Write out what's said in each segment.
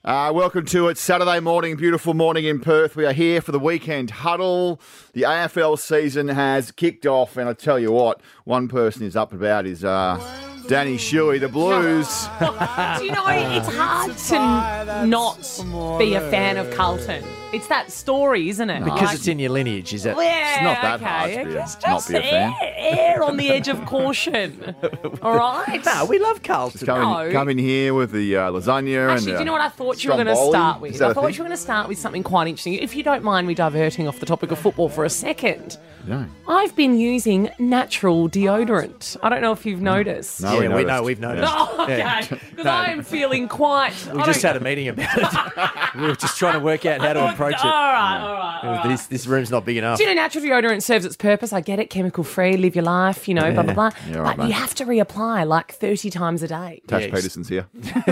Welcome to it. Saturday morning, beautiful morning in Perth. We are here for the weekend huddle. The AFL season has kicked off, and I tell you what, one person is up about is Danny Shuey, the Blues. Do you know, it's hard to not be a fan of Carlton. It's that story, isn't it? Because it's in your lineage, is it? Yeah, It's not that hard to not be a fan. Err on the edge of caution. All right? No, we love Carlton. Come in here with the lasagna. Actually, and, do you know what I thought you were going to stromboli? start Is with? that I a thought thing? you were going to start with something quite interesting. If you don't mind me diverting off the topic of football for a second. No. I've been using natural deodorant. I don't know if you've noticed. No, We've noticed. Oh, okay. Because I am feeling quite... We just had a meeting about it. We were just trying to work out how to approach it. All right. This room's not big enough. Do you know natural deodorant serves its purpose? I get it, chemical free, live your life, blah, blah, blah. Yeah, right, but mate. you have to reapply like 30 times a day. Tash Yes. Peterson's here.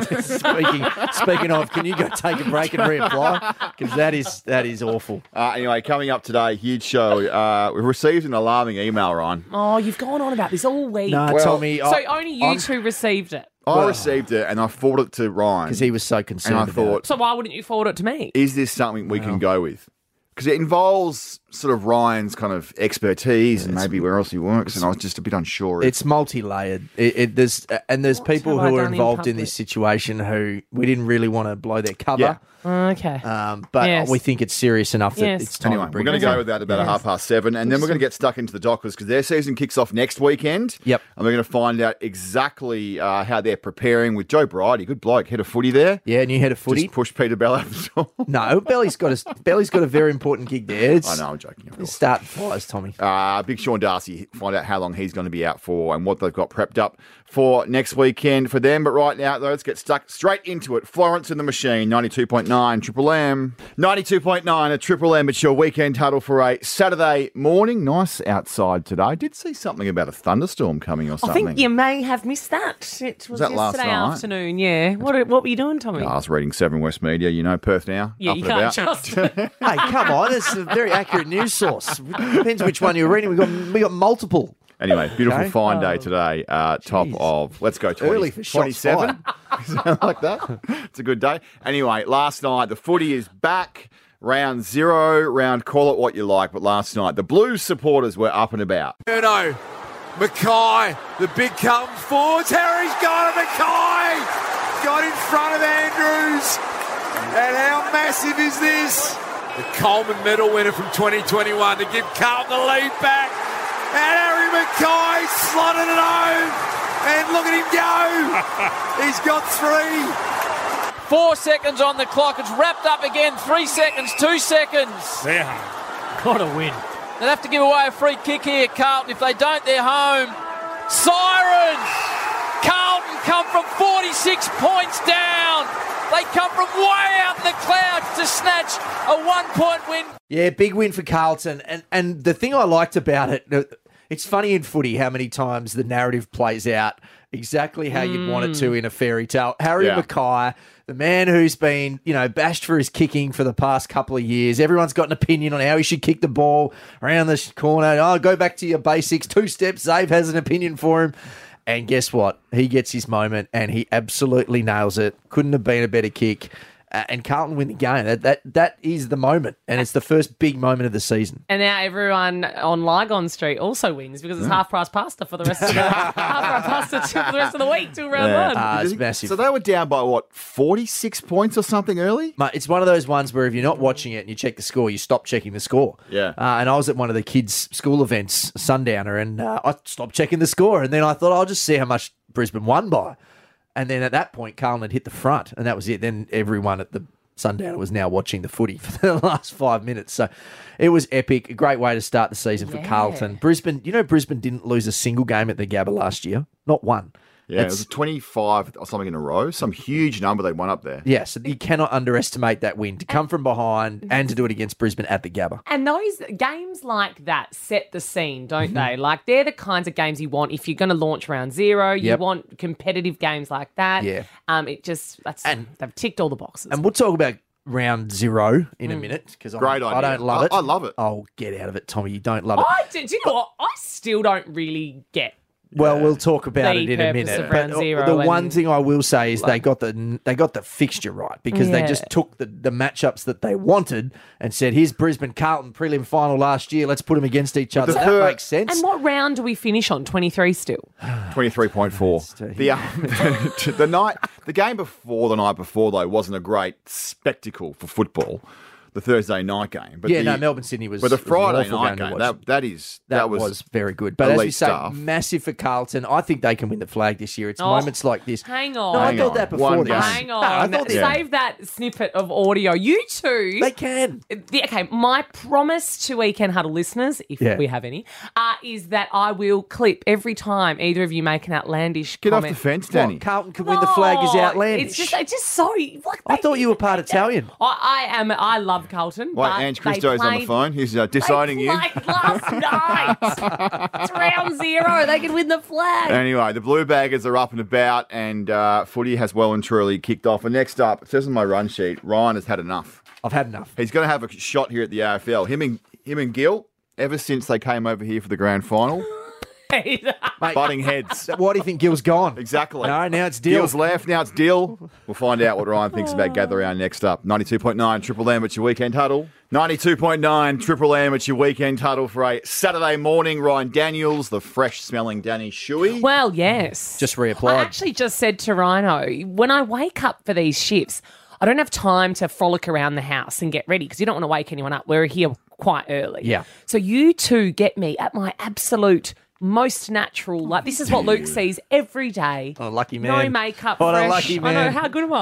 Speaking of, can you go take a break and reapply? Because that is awful. Anyway, coming up today, huge show. We've received an alarming email, Ryan. Oh, you've gone on about this all week. No, Well- Tommy. So only you two received it. I received it and I forwarded it to Ryan. Because he was so concerned and I thought, So why wouldn't you forward it to me? is this something we can go with? Because it involves sort of Ryan's kind of expertise and maybe where else he works, and I was just a bit unsure. It's multi-layered. There's people have I who are done in involved in public? this situation who we didn't really want to blow their cover. Yeah. Okay. But Yes. we think it's serious enough that Yes. it's time Anyway, to we're bring going to it go up. with that about 7:30, and then we're going to get stuck into the Dockers because their season kicks off next weekend. Yep. And we're going to find out exactly how they're preparing with Joe Bridie, good bloke, head of footy there. Yeah, new head of footy. Just push Peter Bell out the door. No, Belly's got a very important gig there. I know, I'm joking, of course. Start fires, Tommy. Big Sean Darcy, find out how long he's going to be out for and what they've got prepped up for next weekend for them. But right now, though, let's get stuck straight into it. Florence and the Machine, 92.9 Triple M. 92.9 at Triple M. It's your weekend huddle for a Saturday morning. Nice outside today. I did see something about a thunderstorm coming or I something. think you may have missed that. It was that last yesterday night? afternoon, yeah. What were you doing, Tommy? I was reading Seven West Media, Perth Now. Yeah, up you and can't about. just... Hey, come on! It's a very accurate news source. Depends which one you're reading. We got multiple. Anyway, beautiful Okay. fine day today. Top of, let's go 20, Early for shots 27. Something like that. It's a good day. Anyway, last night, the footy is back. Round 0, call it what you like. But last night, the Blues supporters were up and about. Erno, Mackay, the big Carlton forwards. Harry's got it, Mackay! Got in front of Andrews. And how massive is this? The Coleman medal winner from 2021 to give Carlton the lead back. And Harry Mackay slotted it home. And look at him go. He's got 3. 4 seconds on the clock. It's wrapped up again. 3 seconds, 2 seconds. They're home. What a win. They'll have to give away a free kick here, Carlton. If they don't, they're home. Sirens! Carlton come from 46 points down. They come from way out in the clouds to snatch a 1-point win. Yeah, big win for Carlton. And the thing I liked about it, it's funny in footy how many times the narrative plays out exactly how you'd want it to in a fairy tale. Harry Mackay, the man who's been, bashed for his kicking for the past couple of years. Everyone's got an opinion on how he should kick the ball around the corner. Oh, go back to your basics. 2 steps. Zave has an opinion for him. And guess what? He gets his moment and he absolutely nails it. Couldn't have been a better kick. And Carlton win the game. That is the moment. And it's the first big moment of the season. And now everyone on Lygon Street also wins because it's half-price pasta for the rest of the half-price pasta for the rest of the week till round one. It's massive. So they were down by, 46 points or something early? Mate, it's one of those ones where if you're not watching it and you check the score, you stop checking the score. Yeah. And I was at one of the kids' school events, Sundowner, and I stopped checking the score. And then I thought, I'll just see how much Brisbane won by. And then at that point, Carlton had hit the front, and that was it. Then everyone at the Sundowner was now watching the footy for the last 5 minutes. So it was epic. A great way to start the season for Carlton. Brisbane didn't lose a single game at the Gabba last year. Not one. Yeah, it was 25 or something in a row. Some huge number they won up there. Yeah, so you cannot underestimate that win. To come from behind and to do it against Brisbane at the Gabba. And those games like that set the scene, don't they? Like, they're the kinds of games you want if you're going to launch round 0. You Yep. want competitive games like that. Yeah. They've ticked all the boxes. And we'll talk about round 0 in a minute because Great I idea. don't love it. I love it. Oh, get out of it, Tommy. You don't love it. do you know what? I still don't really get Well, we'll talk about The it in a purpose minute. of round But zero the and- one thing I will say is they got the fixture right because they Yeah. just took the matchups that they wanted and said, "Here's Brisbane Carlton prelim final last year. Let's put them against each other." That makes sense. And what round do we finish on? 23 still. 23.4. The game before the night before, though, wasn't a great spectacle for football. The Thursday night game. But Melbourne Sydney was. But the was an Friday awful night to game, watch. that was very good. But as elite you say, stuff. massive for Carlton. I think they can win the flag this year. It's Oh, moments like this. hang on. No, I Hang thought on. that before One this. game. Hang No, I on. thought Save that snippet of audio. You two. they can. Okay, my promise to Weekend Huddle listeners, if Yeah. we have any, is that I will clip every time either of you make an outlandish Get off comment. the fence, Danny. What, Carlton can win the flag is No, outlandish. It's just so. Like, I thought you were part Italian. I love Carlton. Wait, but Ange they Christo's on the played- phone. He's They disowning you. played last night. It's round zero. They can win the flag. Anyway, the Blue Baggers are up and about, and footy has well and truly kicked off. And next up, it says on my run sheet, Ryan has had enough. I've had enough. He's going to have a shot here at the AFL. Him and Gil, ever since they came over here for the grand final, Mate, butting heads. why do you think Gil's gone? Exactly. No, now it's Dill. Gil's left, now it's Dill. We'll find out what Ryan thinks about Gather Round next up. 92.9 Triple M at your weekend huddle. 92.9 Triple M at your weekend huddle for a Saturday morning. Ryan Daniels, the fresh-smelling Danny Shuey. Well, yes. Just reapplied. I actually just said to Rhino, when I wake up for these shifts, I don't have time to frolic around the house and get ready because you don't want to wake anyone up. We're here quite early. Yeah. So you two get me at my absolute most natural. Like, this is what Luke sees every day. Oh, lucky No man. makeup, What fresh. a lucky I know. man. How good am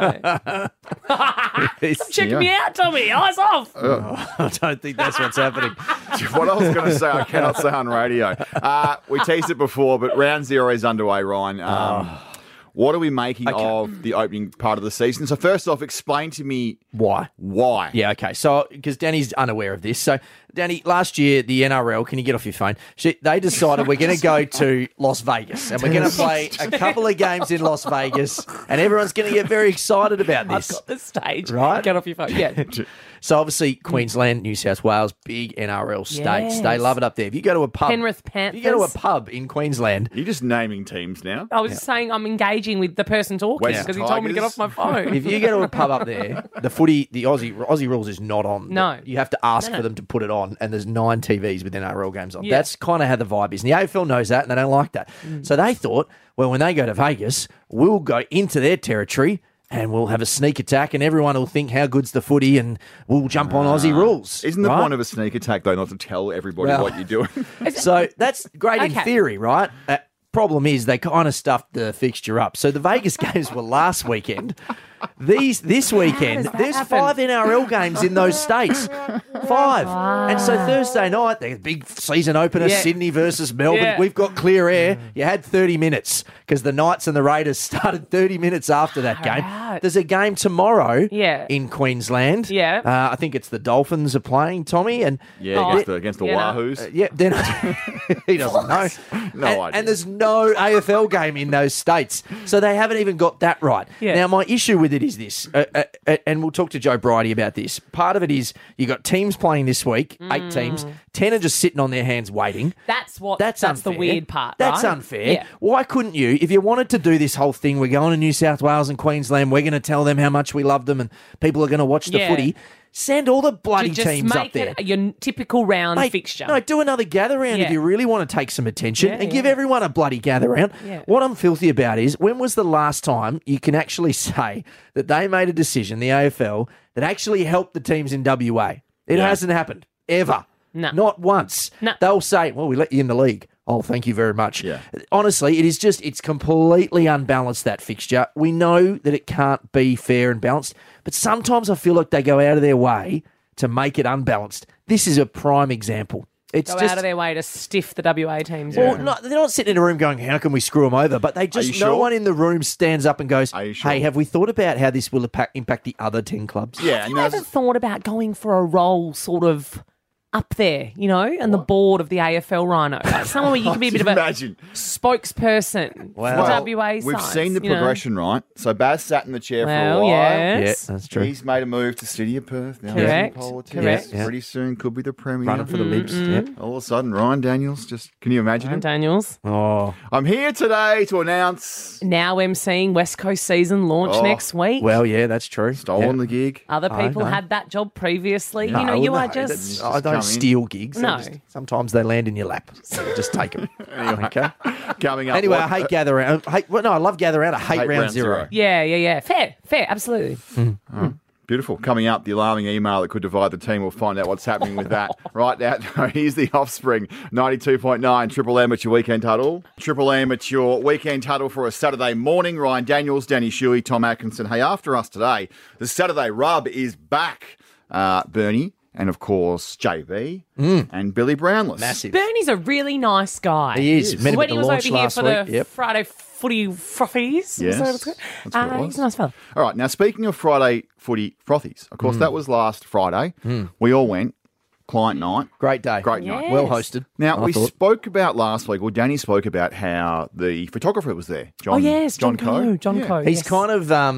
I? I know. It's- Checking me out, Tommy. Eyes off. I don't think that's what's happening. What I was going to say, I cannot say on radio. We teased it before, but round zero is underway, Ryan. What are we making of the opening part of the season? So first off, explain to me Why? why. Yeah, okay. So, because Danny's unaware of this. So, Danny, last year, the NRL, can you get off your phone? They decided we're going to go to Las Vegas and we're going to play a couple of games in Las Vegas and everyone's going to get very excited about this. I've got the stage. Right? Get off your phone. Yeah. So, obviously, Queensland, New South Wales, big NRL states. Yes. They love it up there. If you go to a pub, Penrith if you go to a Panthers. pub in Queensland, You're just naming teams now. I was just saying I'm engaging with the person talking West because he told me to get off Tigers. my phone. if you go to a pub up there, the footy, the Aussie rules is not on. No. You have to ask No. for them to put it on, and there's 9 TVs with NRL games on. Yeah. That's kind of how the vibe is. And the AFL knows that, and they don't like that. So they thought, well, when they go to Vegas, we'll go into their territory and we'll have a sneak attack, and everyone will think how good's the footy, and we'll jump on Aussie rules. Isn't the right? point of a sneak attack, though, not to tell everybody Well- what you're doing? So that's great in Okay. theory, right? Problem is they kind of stuffed the fixture up. So the Vegas games were last weekend. This weekend, does that there's happen? 5 NRL games in those states. 5. And so Thursday night, the big season opener, Yeah. Sydney versus Melbourne. Yeah. We've got clear air. You had 30 minutes because the Knights and the Raiders started 30 minutes after that game. Right. There's a game tomorrow Yeah. in Queensland. Yeah. I think it's the Dolphins are playing, Tommy. And Yeah, against the Yeah. Wahoos. yeah, then he doesn't know. No and, idea. and there's no AFL game in those states, so they haven't even got that right. Yeah. Now, my issue with it is this, and we'll talk to Joe Bridie about this. Part of it is you got teams playing this week, 8 teams, 10 are just sitting on their hands waiting. That's That's the unfair. weird part. That's right? unfair. Yeah. Why couldn't you, if you wanted to do this whole thing, we're going to New South Wales and Queensland, we're going to tell them how much we love them and people are going to watch the Yeah. footy, send all the bloody Just teams make up there. it your typical round Mate, fixture. No, do another gather round if Yeah. you really want to take some attention Yeah, and give yeah. everyone a bloody gather round. Yeah. What I'm filthy about is when was the last time you can actually say that they made a decision, the AFL, that actually helped the teams in WA? It hasn't happened ever. No. Not once. No. They'll say, well, we let you in the league. Oh, thank you very much. Yeah. Honestly, it's completely unbalanced, that fixture. We know that it can't be fair and balanced, but sometimes I feel like they go out of their way to make it unbalanced. This is a prime example. It's Go just out of their way to stiff the WA teams. well, they're not sitting in a room going, how can we screw them over? But they just, you no sure? one in the room stands up and goes, Are you sure? hey, have we thought about how this will impact the other 10 clubs? Yeah, Have and you ever thought about going for a role sort of up there, you know, and the board of the AFL Rhino. Like someone where you can be a bit of a Imagine. spokesperson for Well, WA We've sides, seen the you know. progression, right? So Baz sat in the chair for a Well, while. Yeah, yes. that's true. He's made a move to City of Perth. Now Correct, he's in politics. correct. Yeah. Pretty soon could be the Premier. Running for the Libs. Yep. All of a sudden, Ryan Daniels just, can you imagine him? And Daniels. Oh, I'm here today to announce Now emceeing West Coast season launch Oh. next week. well, yeah, that's true. stolen the gig. Other people no. had that job previously. No, you know, you no, are that's- just. I come don't in. steal gigs. No. Sometimes they land in your lap. So just take them. Okay. Coming up. Anyway, what- I hate gather round. I love gather round. I hate round zero. Yeah. Fair, absolutely. Beautiful. Coming up, the alarming email that could divide the team. We'll find out what's happening with that. Right now, here's the Offspring. 92.9 Triple M at your weekend huddle. Triple M at your weekend huddle for a Saturday morning. Ryan Daniels, Danny Shuey, Tom Atkinson. Hey, after us today, the Saturday Rub is back. Bernie and, of course, JB and Billy Brownless. Massive. Bernie's a really nice guy. He is. Met him When at he the was over launch here last for week. the Yep. Friday footy frothies. Yes, Was that what it's called? that's what it was. He's a nice fella. All right, now speaking of Friday footy frothies, of course, that was last Friday. We all went. Client night. Great day. Great night. Yes. Well hosted. Now, I we thought. spoke about last week, or Danny spoke about how the photographer was there. John, Oh, yes, John Coe. John Yeah. Coe. He's yes. kind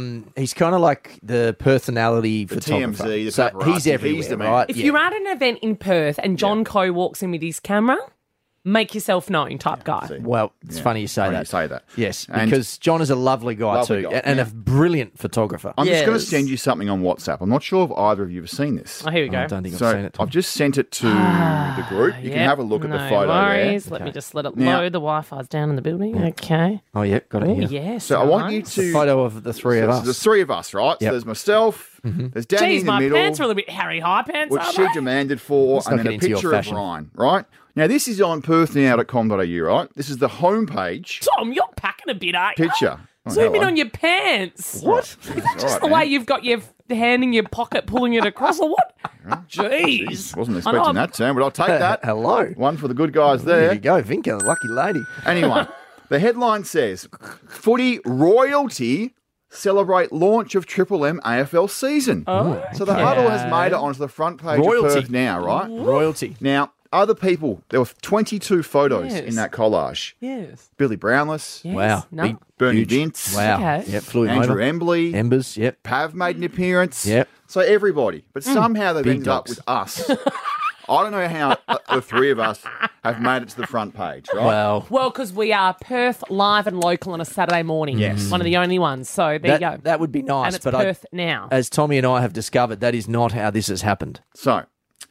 of like the personality photographer. TMZ, the so paparazzi. he's everywhere, He's the man. right? If Yeah. you're at an event in Perth and John Coe walks in with his camera, make yourself known type guy. see. Well, it's funny you say Funny that. you say that. Yes, And- because John is a lovely guy Lovely too, guy, and yeah. a brilliant photographer. I'm just going to Yes. send you something on WhatsApp. I'm not sure if either of you have seen this. Oh, here we go. I don't think I've So seen it. I've just sent it to the group. You can Yep, have a look at the no photo worries. Let me just let it Now- load. The Wi-Fi's down in the building. Okay. Oh yeah, got it Oh, here. yes. there. So I want you nice. to. Photo of the three of so us. there's three of us, right? So Yep. there's myself, there's Danny Jeez, in the my middle, pants are a little bit Harry High pants, which aren't she they? demanded for, Let's and not then a get into your picture of fashion. Ryan, right? Now, this is on perthnow.com.au, right? This is the homepage Tom, you're packing a bit, aren't you? picture. Oh, Zoom in hello. on your pants. What? Just the way you've got your hand in your pocket, pulling it across, or what? Jeez. Wasn't I expecting know. that term, but I'll take that. Hello. One for the good guys There there. you go, Vinca, lucky lady. Anyway, the headline says, Footy Royalty celebrate launch of Triple M AFL season. Oh, So the huddle has made it onto the front page Royalty. of Perth now, right? Royalty. Now, other people, there were 22 photos Yes. in that collage. Yes. Billy Brownless, Yes. Wow. No. Big, Bernie huge. Vince, Wow. Okay. Yep, flew him Andrew over. Embley, Embers, yep. Pav made an appearance. Yep. So everybody. But somehow they've Big ended up dogs. with us. I don't know how the three of us have made it to the front page, right? Well, Well, because we are Perth live and local on a Saturday morning. Yes. One of the only ones. So there you go. that would be nice, and it's but Perth now. as Tommy and I have discovered, that is not how this has happened. So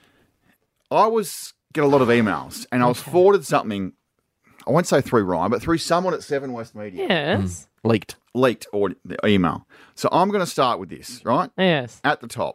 I get a lot of emails, and I was forwarded something, I won't say through Ryan, but through someone at Seven West Media. Yes. Leaked. Leaked or the email. So I'm going to start with this, right? Yes. At the top.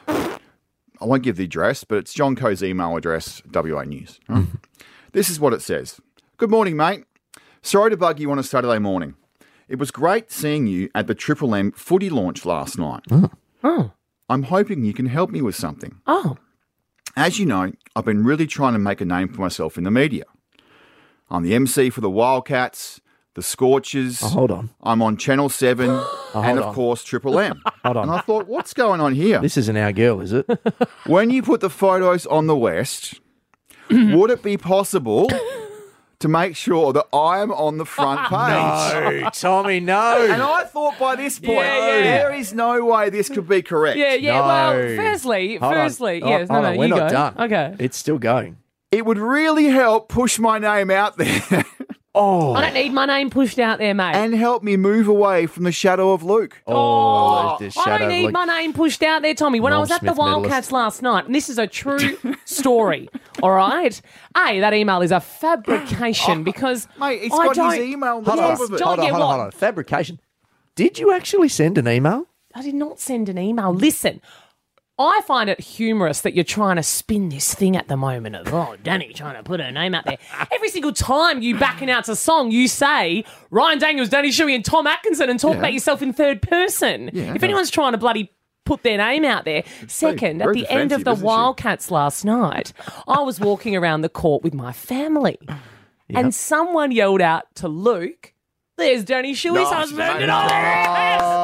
I won't give the address, but it's John Coe's email address, WA News. Right? This is what it says. Good morning, mate. Sorry to bug you on a Saturday morning. It was great seeing you at the Triple M footy launch last night. Oh. I'm hoping you can help me with something. Oh. As you know, I've been really trying to make a name for myself in the media. I'm the MC for the Wildcats, the Scorchers. Hold on. I'm on Channel 7 and, hold of on. course, Triple M. Hold on. And I thought, what's going on here? This isn't our girl, is it? When you put the photos on the West, would it be possible to make sure that I am on the front page? No, Tommy, no. And I thought by this point, Yeah. there is no way this could be correct. Yeah, yeah. No. Well, firstly, Hold on. yes. Hold on, No, we're you not go. done. Okay. It's still going. It would really help push my name out there Oh. I don't need my name pushed out there, mate. and help me move away from the shadow of Luke. Oh, the I shadow don't need of my name pushed out there, Tommy. When I Norm was at the Smith medalist. Wildcats last night, and this is a true story, all right? That email is a fabrication because Mate, it's I got don't, his email on the Hold top on, of it. John, hold on, yeah, hold on, what? hold on. Fabrication. Did you actually send an email? I did not send an email. Listen, I find it humorous that you're trying to spin this thing at the moment of, Danny trying to put her name out there. Every single time you back announce a song, you say Ryan Daniels, Danny Shuey and Tom Atkinson and talk about yourself in third person. Yeah. If anyone's trying to bloody put their name out there. Second, at very the end of defensive, the isn't she? Wildcats last night, I was walking around the court with my family and someone yelled out to Luke, there's Danny Shuey's Nice, husband. mate. And I was like, yes, Oh, that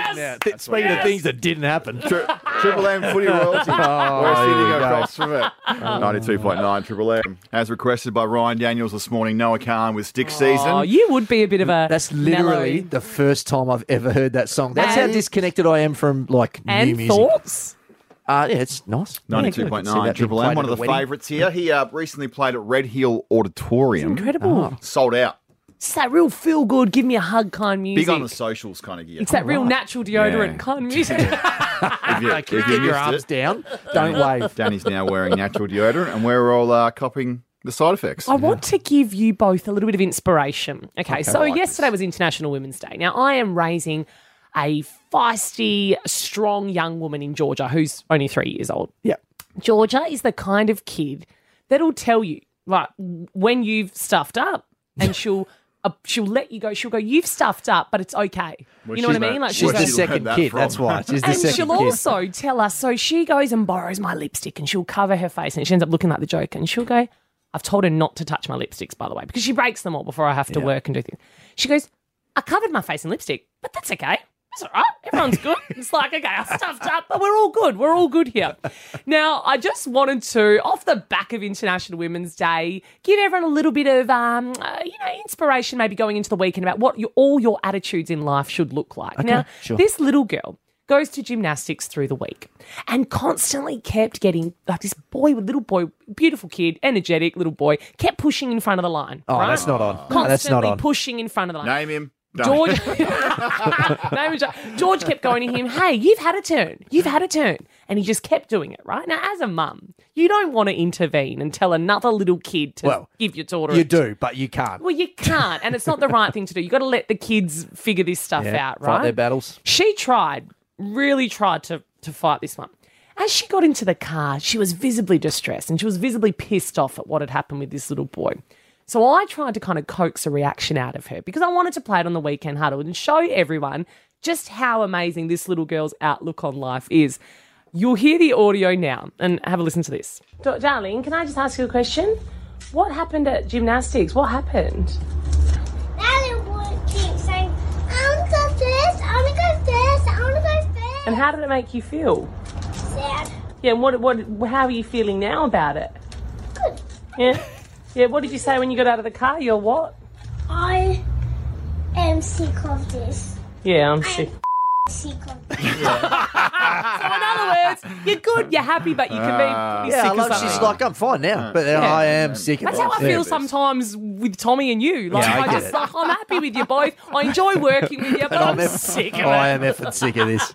Speaking of things that didn't happen. Triple M footy royalty. Where's Sydney across from it? 92.9 Triple M. As requested by Ryan Daniels this morning, Noah Khan with Stick Season. Oh, you would be a bit of a That's literally mellow. the first time I've ever heard that song. That's how And- disconnected I am from like new And music. thoughts? Yeah, it's nice. See 92.9 that Triple being M, played one at of a the wedding. favourites here. He recently played at Red Hill Auditorium. Incredible. Sold out. It's that real feel good, give me a hug kind music. Big on the socials kind of gear. It's that real natural deodorant Yeah. kind of music. If you, if you Get your missed arms it, down. Don't wave. Danny's now wearing natural deodorant, and we're all copying the side effects. I want to give you both a little bit of inspiration. Okay, so I like yesterday was International Women's Day. Now, I am raising a feisty, strong young woman in Georgia who's only 3 years old. Yeah. Georgia is the kind of kid that'll tell you, like, when you've stuffed up, and she'll let you go. She'll go, you've stuffed up, but it's okay. You know what I mean? Like, She's she'll the go, she second learned that kid. from? That's why. She's the and second she'll kid. also tell us, so she goes and borrows my lipstick and she'll cover her face and she ends up looking like the Joker. And she'll go, I've told her not to touch my lipsticks, by the way, because she breaks them all before I have to work and do things. She goes, I covered my face in lipstick, but that's okay. That's all right. Everyone's good. It's like, okay, I stuffed up, but we're all good. We're all good here. Now, I just wanted to, off the back of International Women's Day, give everyone a little bit of, inspiration maybe going into the weekend about what all your attitudes in life should look like. Now, sure. this little girl goes to gymnastics through the week and constantly kept getting, like this little boy, beautiful kid, energetic little boy, kept pushing in front of the line. Oh, right? that's not on. No, Constantly that's not on. pushing in front of the line. Name him. No. George, George kept going to him, hey, you've had a turn. You've had a turn. And he just kept doing it, right? Now, as a mum, you don't want to intervene and tell another little kid to give your daughter You a do, but you can't. Well, you can't. And it's not the right thing to do. You've got to let the kids figure this stuff out, right? Fight their battles. She really tried to fight this one. As she got into the car, she was visibly distressed and she was visibly pissed off at what had happened with this little boy. So I tried to kind of coax a reaction out of her because I wanted to play it on the Weekend Huddle and show everyone just how amazing this little girl's outlook on life is. You'll hear the audio now and have a listen to this. Darling, can I just ask you a question? What happened at gymnastics? What happened? That little boy keeps saying, I want to go first, I want to go first, I want to go first. And how did it make you feel? Sad. Yeah, and how are you feeling now about it? Good. Yeah? Yeah, what did you say when you got out of the car? You're what? I am sick of this. Yeah, I'm sick. Sick of this. So in other words, you're good, you're happy, but you can be Yeah, sick I of love, something. she's like, I'm fine now, but then I am sick of That's it. how I feel sometimes with Tommy and you. Like, Yeah, I I get just it. like, I'm happy with you both. I enjoy working with you, but I'm sick of it. I am effing sick of this.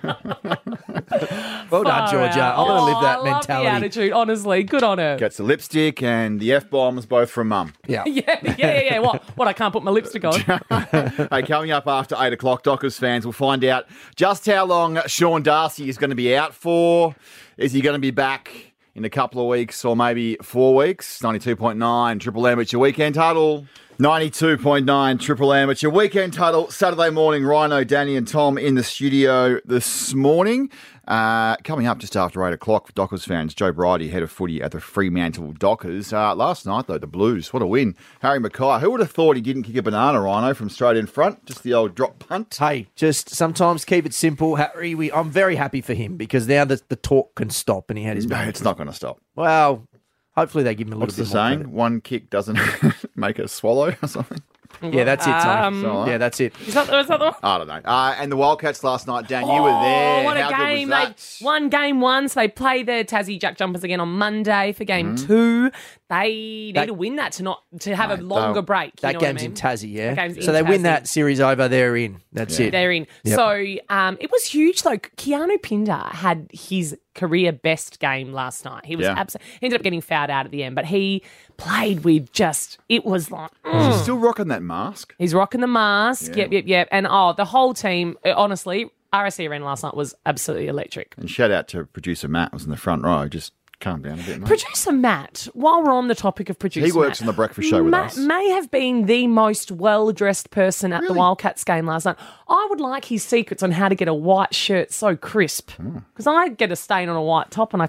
Well done, Far Georgia. out. I'm going to live that I love mentality. the attitude, honestly. Good on her. Gets the lipstick and the F-bombs, both from mum. Yeah. Yeah. What, I can't put my lipstick on? Hey, coming up after 8 o'clock, Dockers fans will find out just how long Sean Darcy is going to be out for. Is he going to be back in a couple of weeks or maybe 4 weeks? 92.9 Triple M, it's your weekend huddle. 92.9 Triple M, it's your weekend tuddle. Saturday morning, Rhino, Danny and Tom in the studio this morning. Coming up just after 8 o'clock for Dockers fans, Joe Bridie, head of footy at the Fremantle Dockers. Last night, though, the Blues, what a win. Harry Mackay, who would have thought he didn't kick a banana, Rhino, from straight in front? Just the old drop punt. Hey, just sometimes keep it simple, Harry. I'm very happy for him because now the talk can stop and he had his No, moment. it's not going to stop. Well, hopefully they give him a little What's the bit more saying? credit. One kick doesn't make a swallow or something? Yeah, that's it, Tony. So, Yeah, that's it. Is that the one? I don't know. And the Wildcats last night, Dan, you were there. Oh, what a How game. good They was that? won game one, so they play the Tassie Jack Jumpers again on Monday for game Mm-hmm. 2. They need to win that to have a longer break. You That know what I game's mean? in Tassie, yeah? That game's in So they win Tassie. that series over, they're in. That's it. They're in. Yep. So it was huge. Though Keanu Pinder had his career best game last night. He was he ended up getting fouled out at the end, but he played with it was like He's still rocking that mask. he's rocking the mask. Yeah. Yep. And the whole team, honestly, RSC Arena last night was absolutely electric. And shout out to producer Matt, was in the front row. Just calm down a bit, mate. Producer Matt, while we're on the topic of producer He works Matt, on the breakfast show with us. may have been the most well-dressed person at the Wildcats game last night. I would like his secrets on how to get a white shirt so crisp. Because I get a stain on a white top and I can't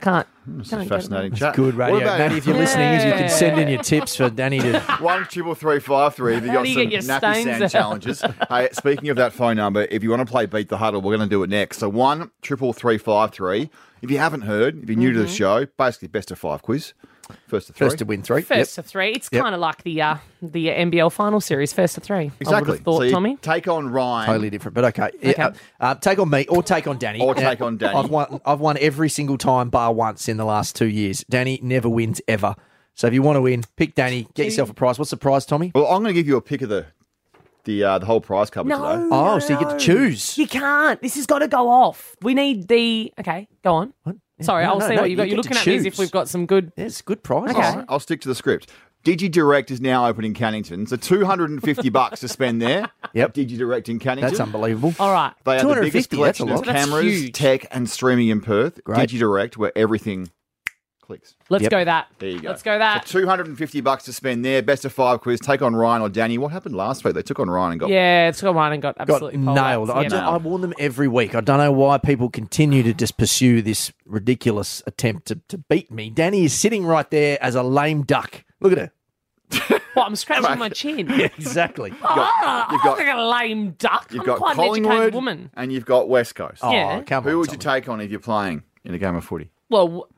It's Don't a get fascinating it. chat. Good radio. What about Matty, if you're listening, you can send in your tips for Danny to... 1-333-533 if you How got do you some get your nappy stains sand out? challenges. Hey, speaking of that phone number, if you want to play Beat the Huddle, we're going to do it next. So 1-333-533. If you haven't heard, if you're new to the show, basically best of 5 quiz. First to 3. First to win 3. First to 3. It's Yep. kind of like the NBL final series, first to 3. I would Exactly. have thought, so you Tommy. take on Ryan. Totally different, but okay. Take on me or take on Danny. Or take on Danny. I've won every single time bar once in the last 2 years. Danny never wins ever. So if you want to win, pick Danny, get yourself a prize. What's the prize, Tommy? Well, I'm going to give you a pick of the whole prize cover No. today. Oh, so you get to choose. You can't. This has got to go off. We need the... Okay, go on. What? Sorry, No, I'll no, see no, what you've got. you You're get to looking at me as if choose. we've got some good... It's good prize. Okay. All right, I'll stick to the script. DigiDirect is now open in Cannington. So $250 to spend there. Yep. DigiDirect in Cannington. That's unbelievable. All right. They are the biggest 250, that's a collection of lot. That's cameras, huge. tech, and streaming in Perth. Great. DigiDirect, where everything clicks. Let's Yep. go that. There you go. Let's go that. So $250 to spend there. Best of 5 quiz. Take on Ryan or Danny. What happened last week? They took on Ryan and got... Yeah, it's got one and got Got absolutely polled nailed. out. Yeah. I warn them every week. I don't know why people continue to just pursue this ridiculous attempt to beat me. Danny is sitting right there as a lame duck. Look at her. What, I'm scratching my chin. Exactly. You've I'm got, like a lame duck. you've I'm got quite an educated Collingwood woman. and you've got West Coast. Oh, Yeah. come on. Who would you Tommy. take on if you're playing in a game of footy? Well,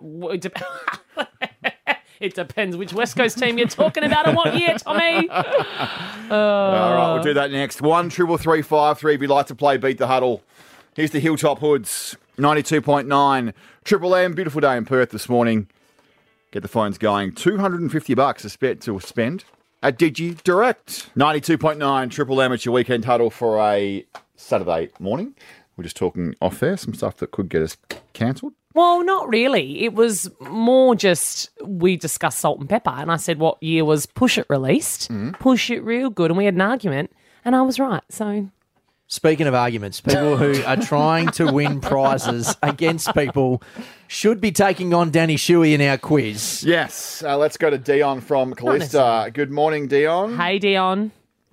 it depends which West Coast team you're talking about and what year, Tommy. All right, we'll do that next. 1-333-533 if you'd like to play Beat the Huddle. Here's the Hilltop Hoods, 92.9 Triple M. Beautiful day in Perth this morning. Get the phones going. $250 to spend at DigiDirect. 92.9 Triple M. It's your weekend huddle for a Saturday morning. We're just talking off there, some stuff that could get us cancelled. Well, not really. It was more just we discussed Salt and Pepper, and I said what year was Push It released. Push It real good, and we had an argument, and I was right. So Speaking of arguments, people who are trying to win prizes against people should be taking on Danny Shuey in our quiz. Yes, let's go to Dion from Callista. Good morning, Dion. hey, Dion.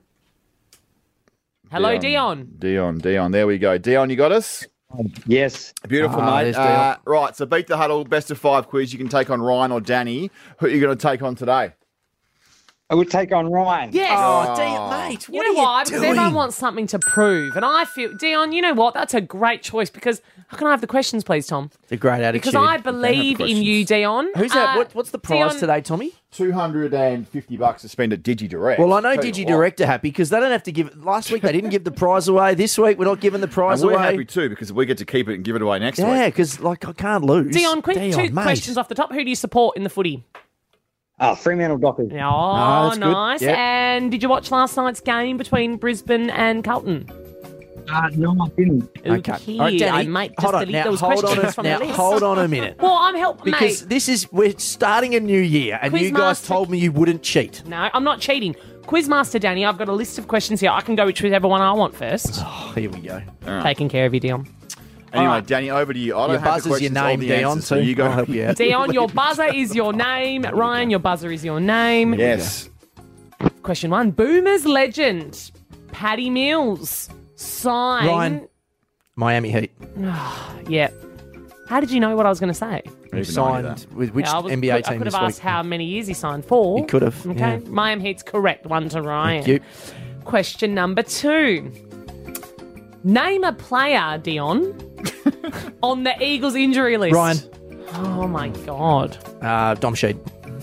Hello, Dion. Dion. There we go. Dion, you got us? Yes. Beautiful, mate. there's Dion. Right, so Beat the Huddle, best of 5 quiz. You can take on Ryan or Danny. Who are you going to take on today? I would take on Ryan. Yes. Oh, Dion, mate, You what know are why? you Because doing? everyone wants something to prove. And I feel, Dion, you know what? That's a great choice because how can I have the questions, please, Tom? It's a great attitude. Because I believe in you, Dion. Who's that? What's the prize Dion, today, Tommy? $250 to spend at DigiDirect. Well, I know Tell you DigiDirect are happy because they don't have to give. Last week they didn't give the prize away. This week we're not giving the what. prize And we're away. happy too because we get to keep it and give it away next Yeah, week. because I can't lose. Dion, quick, two mate. questions off the top. Who do you support in the footy? Fremantle Dockers. Oh, that's good. nice. Yep. And did you watch last night's game between Brisbane and Carlton? No, I didn't. Okay. Okay. All right, Danny, I might just hold on. delete Now, those hold questions on. from Now, the list. hold on a minute. Well, I'm helping, Because mate. this is we're starting a new year, and you guys Quizmaster- told me you wouldn't cheat. No, I'm not cheating. Quizmaster Danny, I've got a list of questions here. I can go whichever one I want first. Oh, here we go. Taking care of you, Dion. Anyway, All right. Danny, over to you. I don't Your have the buzzer's your questions or name, the Dion. answers, So so you go. I'll help you out. Dion, your buzzer is your name. Ryan, your buzzer is your name. Yes. Question 1. Boomers legend Paddy Mills signed. Ryan. Miami Heat. Yeah. How did you know what I was going to say? Who Even though I knew signed with which Yeah, NBA I team could this have week? asked how many years he signed for. You could have, Okay. yeah. Miami Heat's correct. 1 to Ryan. Thank you. Question number 2. Name a player, Dion, on the Eagles injury list. Ryan. Oh, my God. Dom Sheed.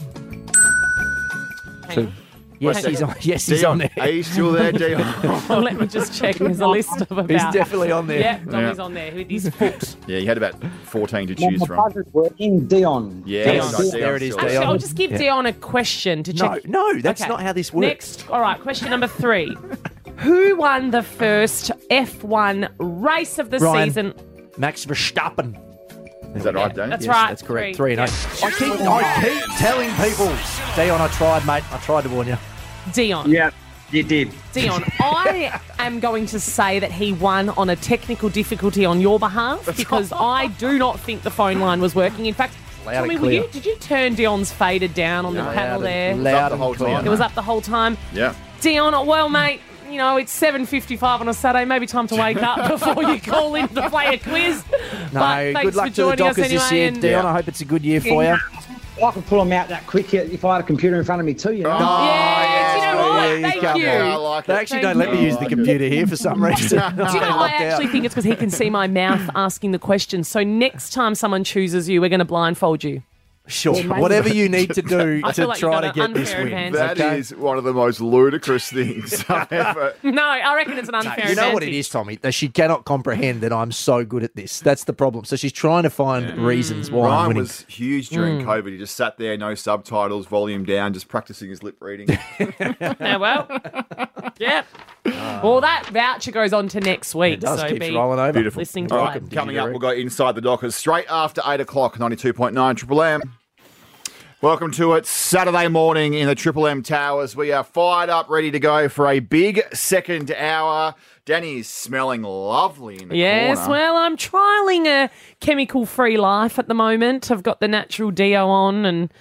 Hang on. Yes, he's on. Yes, he's on Dion, there. are you still there, Dion? Let me just check. There's a list of about... He's definitely on there. Yeah, Tommy's on there with his foot. Yeah, you had about 14 to My choose from. buzzer's working. Dion. Yeah, Dion. you got Dion There it is, still. Dion. Actually, I'll just give Dion a question to check. No, that's Okay. not how this works. Next, all right, question number 3. Who won the first F1 race of the Ryan. season? Max Verstappen. Is that right, Danny? That's Yes, right. that's correct. 3. 3-0. I keep telling people, Dion, I tried, mate. I tried to warn you. Dion. Yeah, you did. Dion, I am going to say that he won on a technical difficulty on your behalf because I do not think the phone line was working. In fact, Loud Tommy, and clear. did you turn Dion's fader down on the panel there? Up Loud the whole and clear. time. It was up the whole time. Yeah. Dion, well, mate, you know, it's 7:55 on a Saturday. Maybe time to wake up before you call in to play a quiz. No, But thanks good luck for to the joining us Dockers this year, anyway. Dion. I hope it's a good year for you. I could pull them out that quick if I had a computer in front of me too, you know. Yeah, you know what? yeah, he's Thank come you. I like They it. actually Thank don't let me you. use the computer here for some reason. Do you know, I actually think it's because he can see my mouth asking the questions. So next time someone chooses you, we're going to blindfold you. Sure, whatever you need to do I feel to like try you've to got an get this unfair win. advantage. That is one of the most ludicrous things I've ever. No, I reckon it's an unfair You know what it advantage. is, Tommy? That she cannot comprehend that I'm so good at this. That's the problem. So she's trying to find reasons why I'm Ryan winning. was huge during COVID. He just sat there, no subtitles, volume down, just practicing his lip reading. Yeah, well, yeah. Well, that voucher goes on to next week. It does, so keeps be rolling over. Beautiful. listening to All that. right, coming up, we'll go inside the Dockers straight after 8 o'clock, 92.9 Triple M. Welcome to it, Saturday morning in the Triple M Towers. We are fired up, ready to go for a big second hour. Danny's smelling lovely in the Yes, corner. well, I'm trialling a chemical-free life at the moment. I've got the natural deo on, and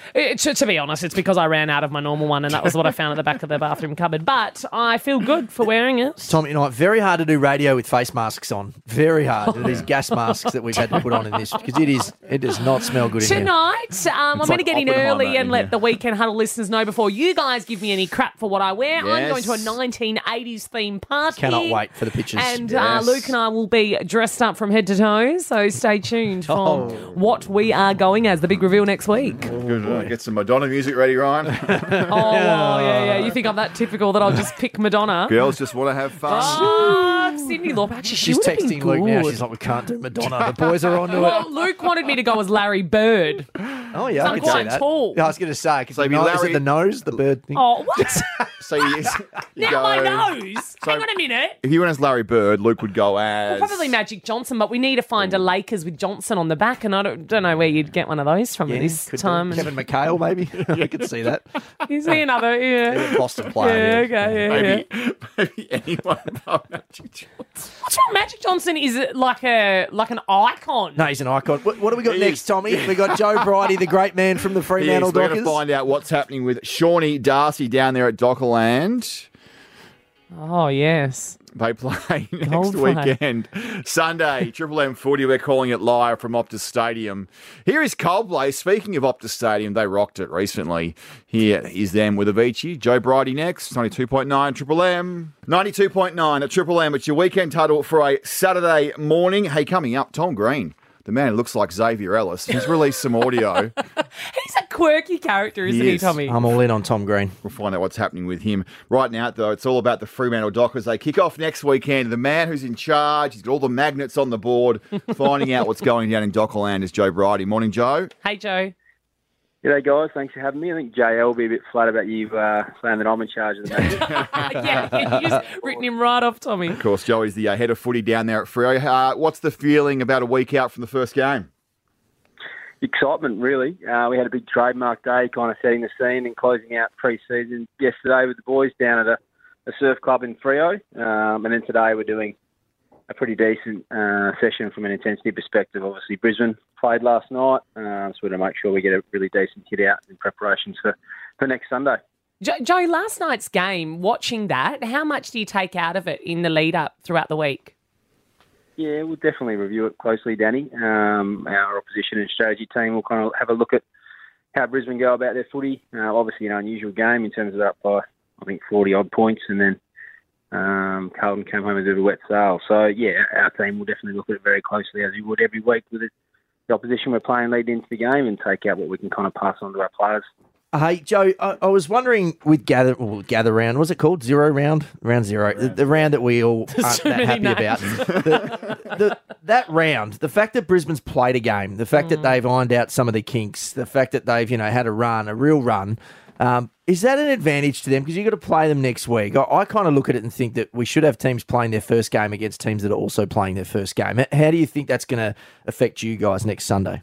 to be honest, it's because I ran out of my normal one, and that was what I found at the back of the bathroom cupboard. But I feel good for wearing it. Tommy and I, very hard to do radio with face masks on. Very hard. These gas masks that we've had to put on in this because it does not smell good in here. Tonight, I'm going to like get in Oppenheimer early and in let here. the Weekend Huddle listeners know before you guys give me any crap for what I wear. I'm Yes. going to a 1980s theme party. Cannot wait for the pictures. And Yes. Luke and I will be dressed up from head to toe, so stay tuned for what we are going as, the big reveal next week. Good. Get some Madonna music ready, Ryan. Oh, yeah. You think I'm that typical that I'll just pick Madonna? Girls just want to have fun. Oh, Cindy Lauper. Actually, she She's would have been texting Luke now. good. She's like, we can't do Madonna. The boys are onto it. Well, Luke wanted me to go as Larry Bird. Oh, yeah, I I'm could say quite that. tall. Yeah, I was going to say, because So is be Larry- it the nose, the bird thing? Oh, what? So you Now go, my nose. Hang on a minute. If you went as Larry Bird, Luke would go as... Probably Magic Johnson, but we need to find a Lakers with Johnson on the back, and I don't know where you'd get one of those from at this could do. time. Kevin McHale, maybe. I could see that. Is he another? Yeah. Boston player. Yeah, okay, yeah. Maybe anyone but Magic Johnson. What's wrong? Magic Johnson is like an icon. No, he's an icon. What do we got He next, is. Tommy? We got Joe Bridie, the great man from the Fremantle We're going Dockers. to find out what's happening with Shawnee Darcy down there at Dockerland. Oh yes. They play next Coldplay. weekend. Sunday, Triple M footy. We're calling it live from Optus Stadium. Here is Coldplay. Speaking of Optus Stadium, they rocked it recently. Here is them with Avicii. Joe Bridie next. 92.9 Triple M. 92.9 at Triple M. It's your weekend huddle for a Saturday morning. Hey, coming up, Tom Green. The man who looks like Xavier Ellis. He's released some audio. He's a quirky character, isn't he, is. Tommy? I'm all in on Tom Green. We'll find out what's happening with him. Right now, though, it's all about the Fremantle Dockers. They kick off next weekend. The man who's in charge, he's got all the magnets on the board, finding out what's going down in Dockerland is Joe Bridie. Morning, Joe. Hey, Joe. G'day, guys. Thanks for having me. I think JL will be a bit flat about you saying that I'm in charge of the match. Yeah, you just written him right off, Tommy. Of course, Joey's the head of footy down there at Freo. What's the feeling about a week out from the first game? Excitement, really. We had a big trademark day, kind of setting the scene and closing out pre-season yesterday with the boys down at a surf club in Freo. And then today we're doing a pretty decent session from an intensity perspective. Obviously, Brisbane played last night, so we're going to make sure we get a really decent kit out in preparations for next Sunday. Joe, last night's game, watching that, how much do you take out of it in the lead-up throughout the week? Yeah, we'll definitely review it closely, Danny. Our opposition and strategy team will kind of have a look at how Brisbane go about their footy. Obviously, an unusual game in terms of they're up by, I think, 40-odd points, and then Carlton came home with a bit of a wet sail. So, yeah, our team will definitely look at it very closely, as we would every week with the opposition we're playing lead into the game and take out what we can kind of pass on to our players. Hey, Joe, I was wondering with gather round, what's it called? Round zero. The round that we all aren't too that many happy about. That round, the fact that Brisbane's played a game, the fact that they've ironed out some of the kinks, the fact that they've, had a real run, is that an advantage to them? Because you've got to play them next week. I kind of look at it and think that we should have teams playing their first game against teams that are also playing their first game. How do you think that's going to affect you guys next Sunday?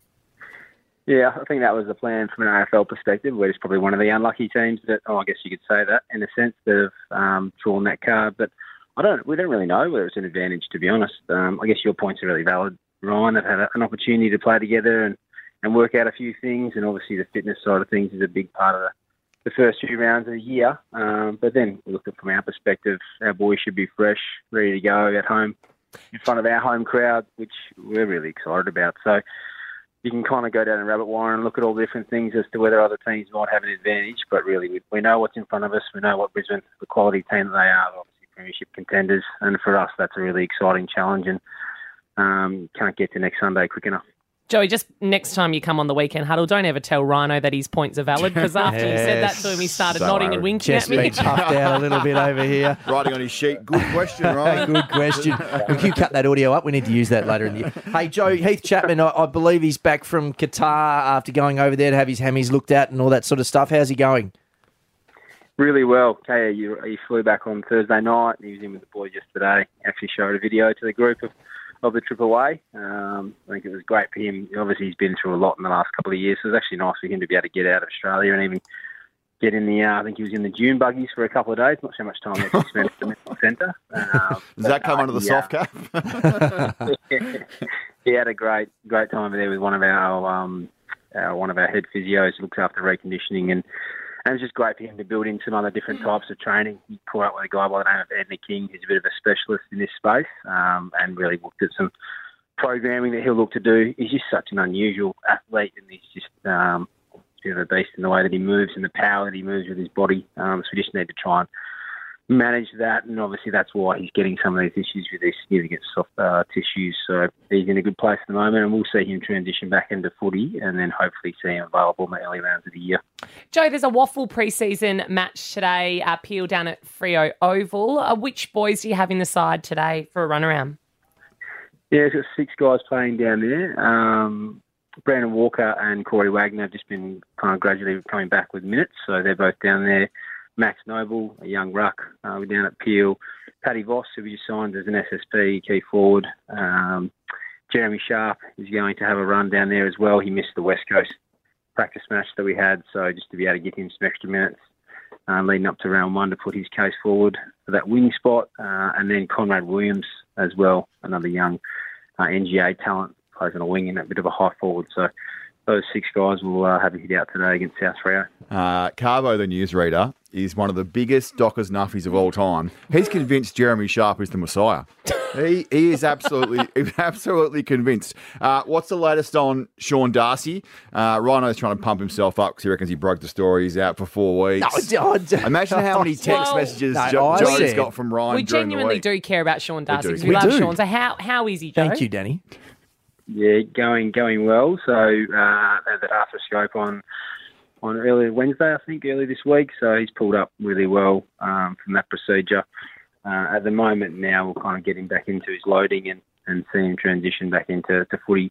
Yeah, I think that was the plan from an AFL perspective. We're just probably one of the unlucky teams that, I guess you could say that in a sense, that have drawn that card. But we don't really know whether it's an advantage, to be honest. I guess your points are really valid, Ryan. They've had an opportunity to play together and work out a few things, and obviously the fitness side of things is a big part of the first few rounds of the year. But then we look at from our perspective, our boys should be fresh, ready to go at home in front of our home crowd, which we're really excited about. So you can kind of go down a rabbit warren and look at all the different things as to whether other teams might have an advantage. But really, we know what's in front of us. We know what Brisbane, the quality team that they are, obviously premiership contenders. And for us, that's a really exciting challenge. And can't get to next Sunday quick enough. Joey, just next time you come on the Weekend Huddle, don't ever tell Rhino that his points are valid, because after he said that to him, he started nodding and winking Just at me. been puffed out a little bit over here. Writing on his sheet. Good question, Ryan. Good question. If you cut that audio up, we need to use that later in the year. Hey, Joe, Heath Chapman, I believe he's back from Qatar after going over there to have his hammies looked at and all that sort of stuff. How's he going? Really well. Kaya, he flew back on Thursday night. He was in with the boys yesterday. Actually showed a video to the group of the trip away. I think it was great for him. Obviously, he's been through a lot in the last couple of years, so it was actually nice for him to be able to get out of Australia and even get in the, I think he was in the Dune buggies for a couple of days. Not so much time actually spent at the medical centre. Does that come under the soft cap? He had a great time there with one of our head physios who looks after reconditioning, and it was just great for him to build in some other different types of training. He caught up with a guy by the name of Edna King, who's a bit of a specialist in this space, and really looked at some programming that he'll look to do. He's just such an unusual athlete, and he's just a bit of a beast in the way that he moves and the power that he moves with his body. So we just need to try and manage that, and obviously that's why he's getting some of these issues with these significant soft tissues. So he's in a good place at the moment, and we'll see him transition back into footy and then hopefully see him available in the early rounds of the year. Joe, there's a waffle pre-season match today, Peel down at Freo Oval. Which boys do you have in the side today for a run-around? Yeah, there's got 6 guys playing down there. Brandon Walker and Corey Wagner have just been kind of gradually coming back with minutes, so they're both down there. Max Noble, a young ruck, we're down at Peel. Paddy Voss, who we just signed as an SSP, key forward. Jeremy Sharp is going to have a run down there as well. He missed the West Coast practice match that we had, so just to be able to get him some extra minutes leading up to round 1 to put his case forward for that wing spot. And then Conrad Williams as well, another young NGA talent, plays on a wing and a bit of a high forward. So those 6 guys will have a hit out today against South Freo. Carbo, the newsreader, is one of the biggest Dockers nuffies of all time. He's convinced Jeremy Sharp is the Messiah. He is absolutely convinced. What's the latest on Sean Darcy? Rhino's trying to pump himself up because he reckons he broke the story. He's out for 4 weeks. Imagine how many text messages Joe's got from Ryan. We during genuinely the week. do care about Sean Darcy because We we love do. Sean. So how is he, Joe? Thank you, Danny. Yeah, going well. So had the arthroscope on early Wednesday, I think, early this week. So he's pulled up really well from that procedure. At the moment now, we'll kind of get him back into his loading and see him transition back into footy.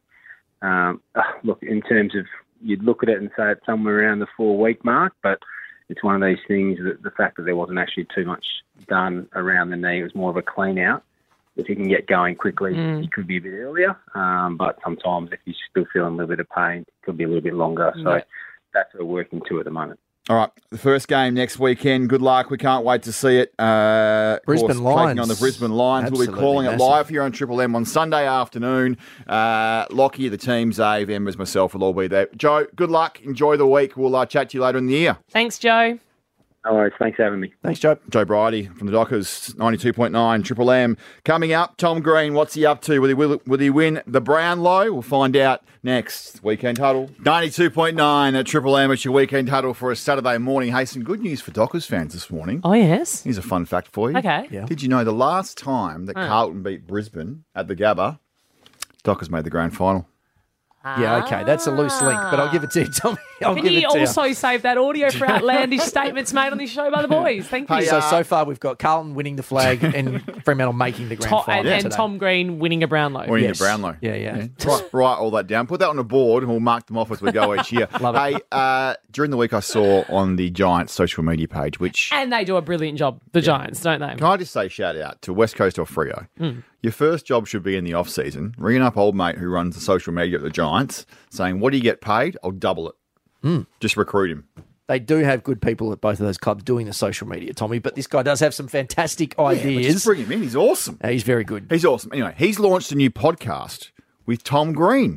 Look, in terms of, you'd look at it and say it's somewhere around the 4-week mark, but it's one of these things that the fact that there wasn't actually too much done around the knee, it was more of a clean out. If he can get going quickly, he could be a bit earlier. But sometimes if he's still feeling a little bit of pain, it could be a little bit longer. So that's what we're working to at the moment. All right, the first game next weekend. Good luck. We can't wait to see it. Brisbane Lions. Taking on the Brisbane Lions. We'll be calling it live here on Triple M on Sunday afternoon. Lockie, the team, Zave, Embers, myself will all be there. Joe, good luck. Enjoy the week. We'll chat to you later in the year. Thanks, Joe. No worries. Thanks for having me. Thanks, Joe. Joe Bridie from the Dockers, 92.9 Triple M. Coming up, Tom Green, what's he up to? Will he win the Brownlow? We'll find out next. Weekend Huddle. 92.9 at Triple M. It's your Weekend Huddle for a Saturday morning. Hey, some good news for Dockers fans this morning. Oh, yes. Here's a fun fact for you. Okay. Yeah. Did you know the last time that Carlton beat Brisbane at the Gabba, Dockers made the grand final? Yeah, okay, that's a loose link, but I'll give it to you, Tommy. Can you also save that audio for outlandish statements made on this show by the boys? Thank you. Hey, so far we've got Carlton winning the flag and Fremantle making the grand final and today. Tom Green winning a Brownlow. Winning the Brownlow. Yeah. Write all that down. Put that on a board and we'll mark them off as we go each year. Love it. Hey, during the week I saw on the Giants social media page, which... And they do a brilliant job, the Giants, don't they? Can I just say shout out to West Coast or Freo? Your first job should be in the off-season, ringing up old mate who runs the social media at the Giants, saying, what do you get paid? I'll double it. Just recruit him. They do have good people at both of those clubs doing the social media, Tommy, but this guy does have some fantastic ideas. Just bring him in. He's awesome. He's very good. He's awesome. Anyway, he's launched a new podcast with Tom Green.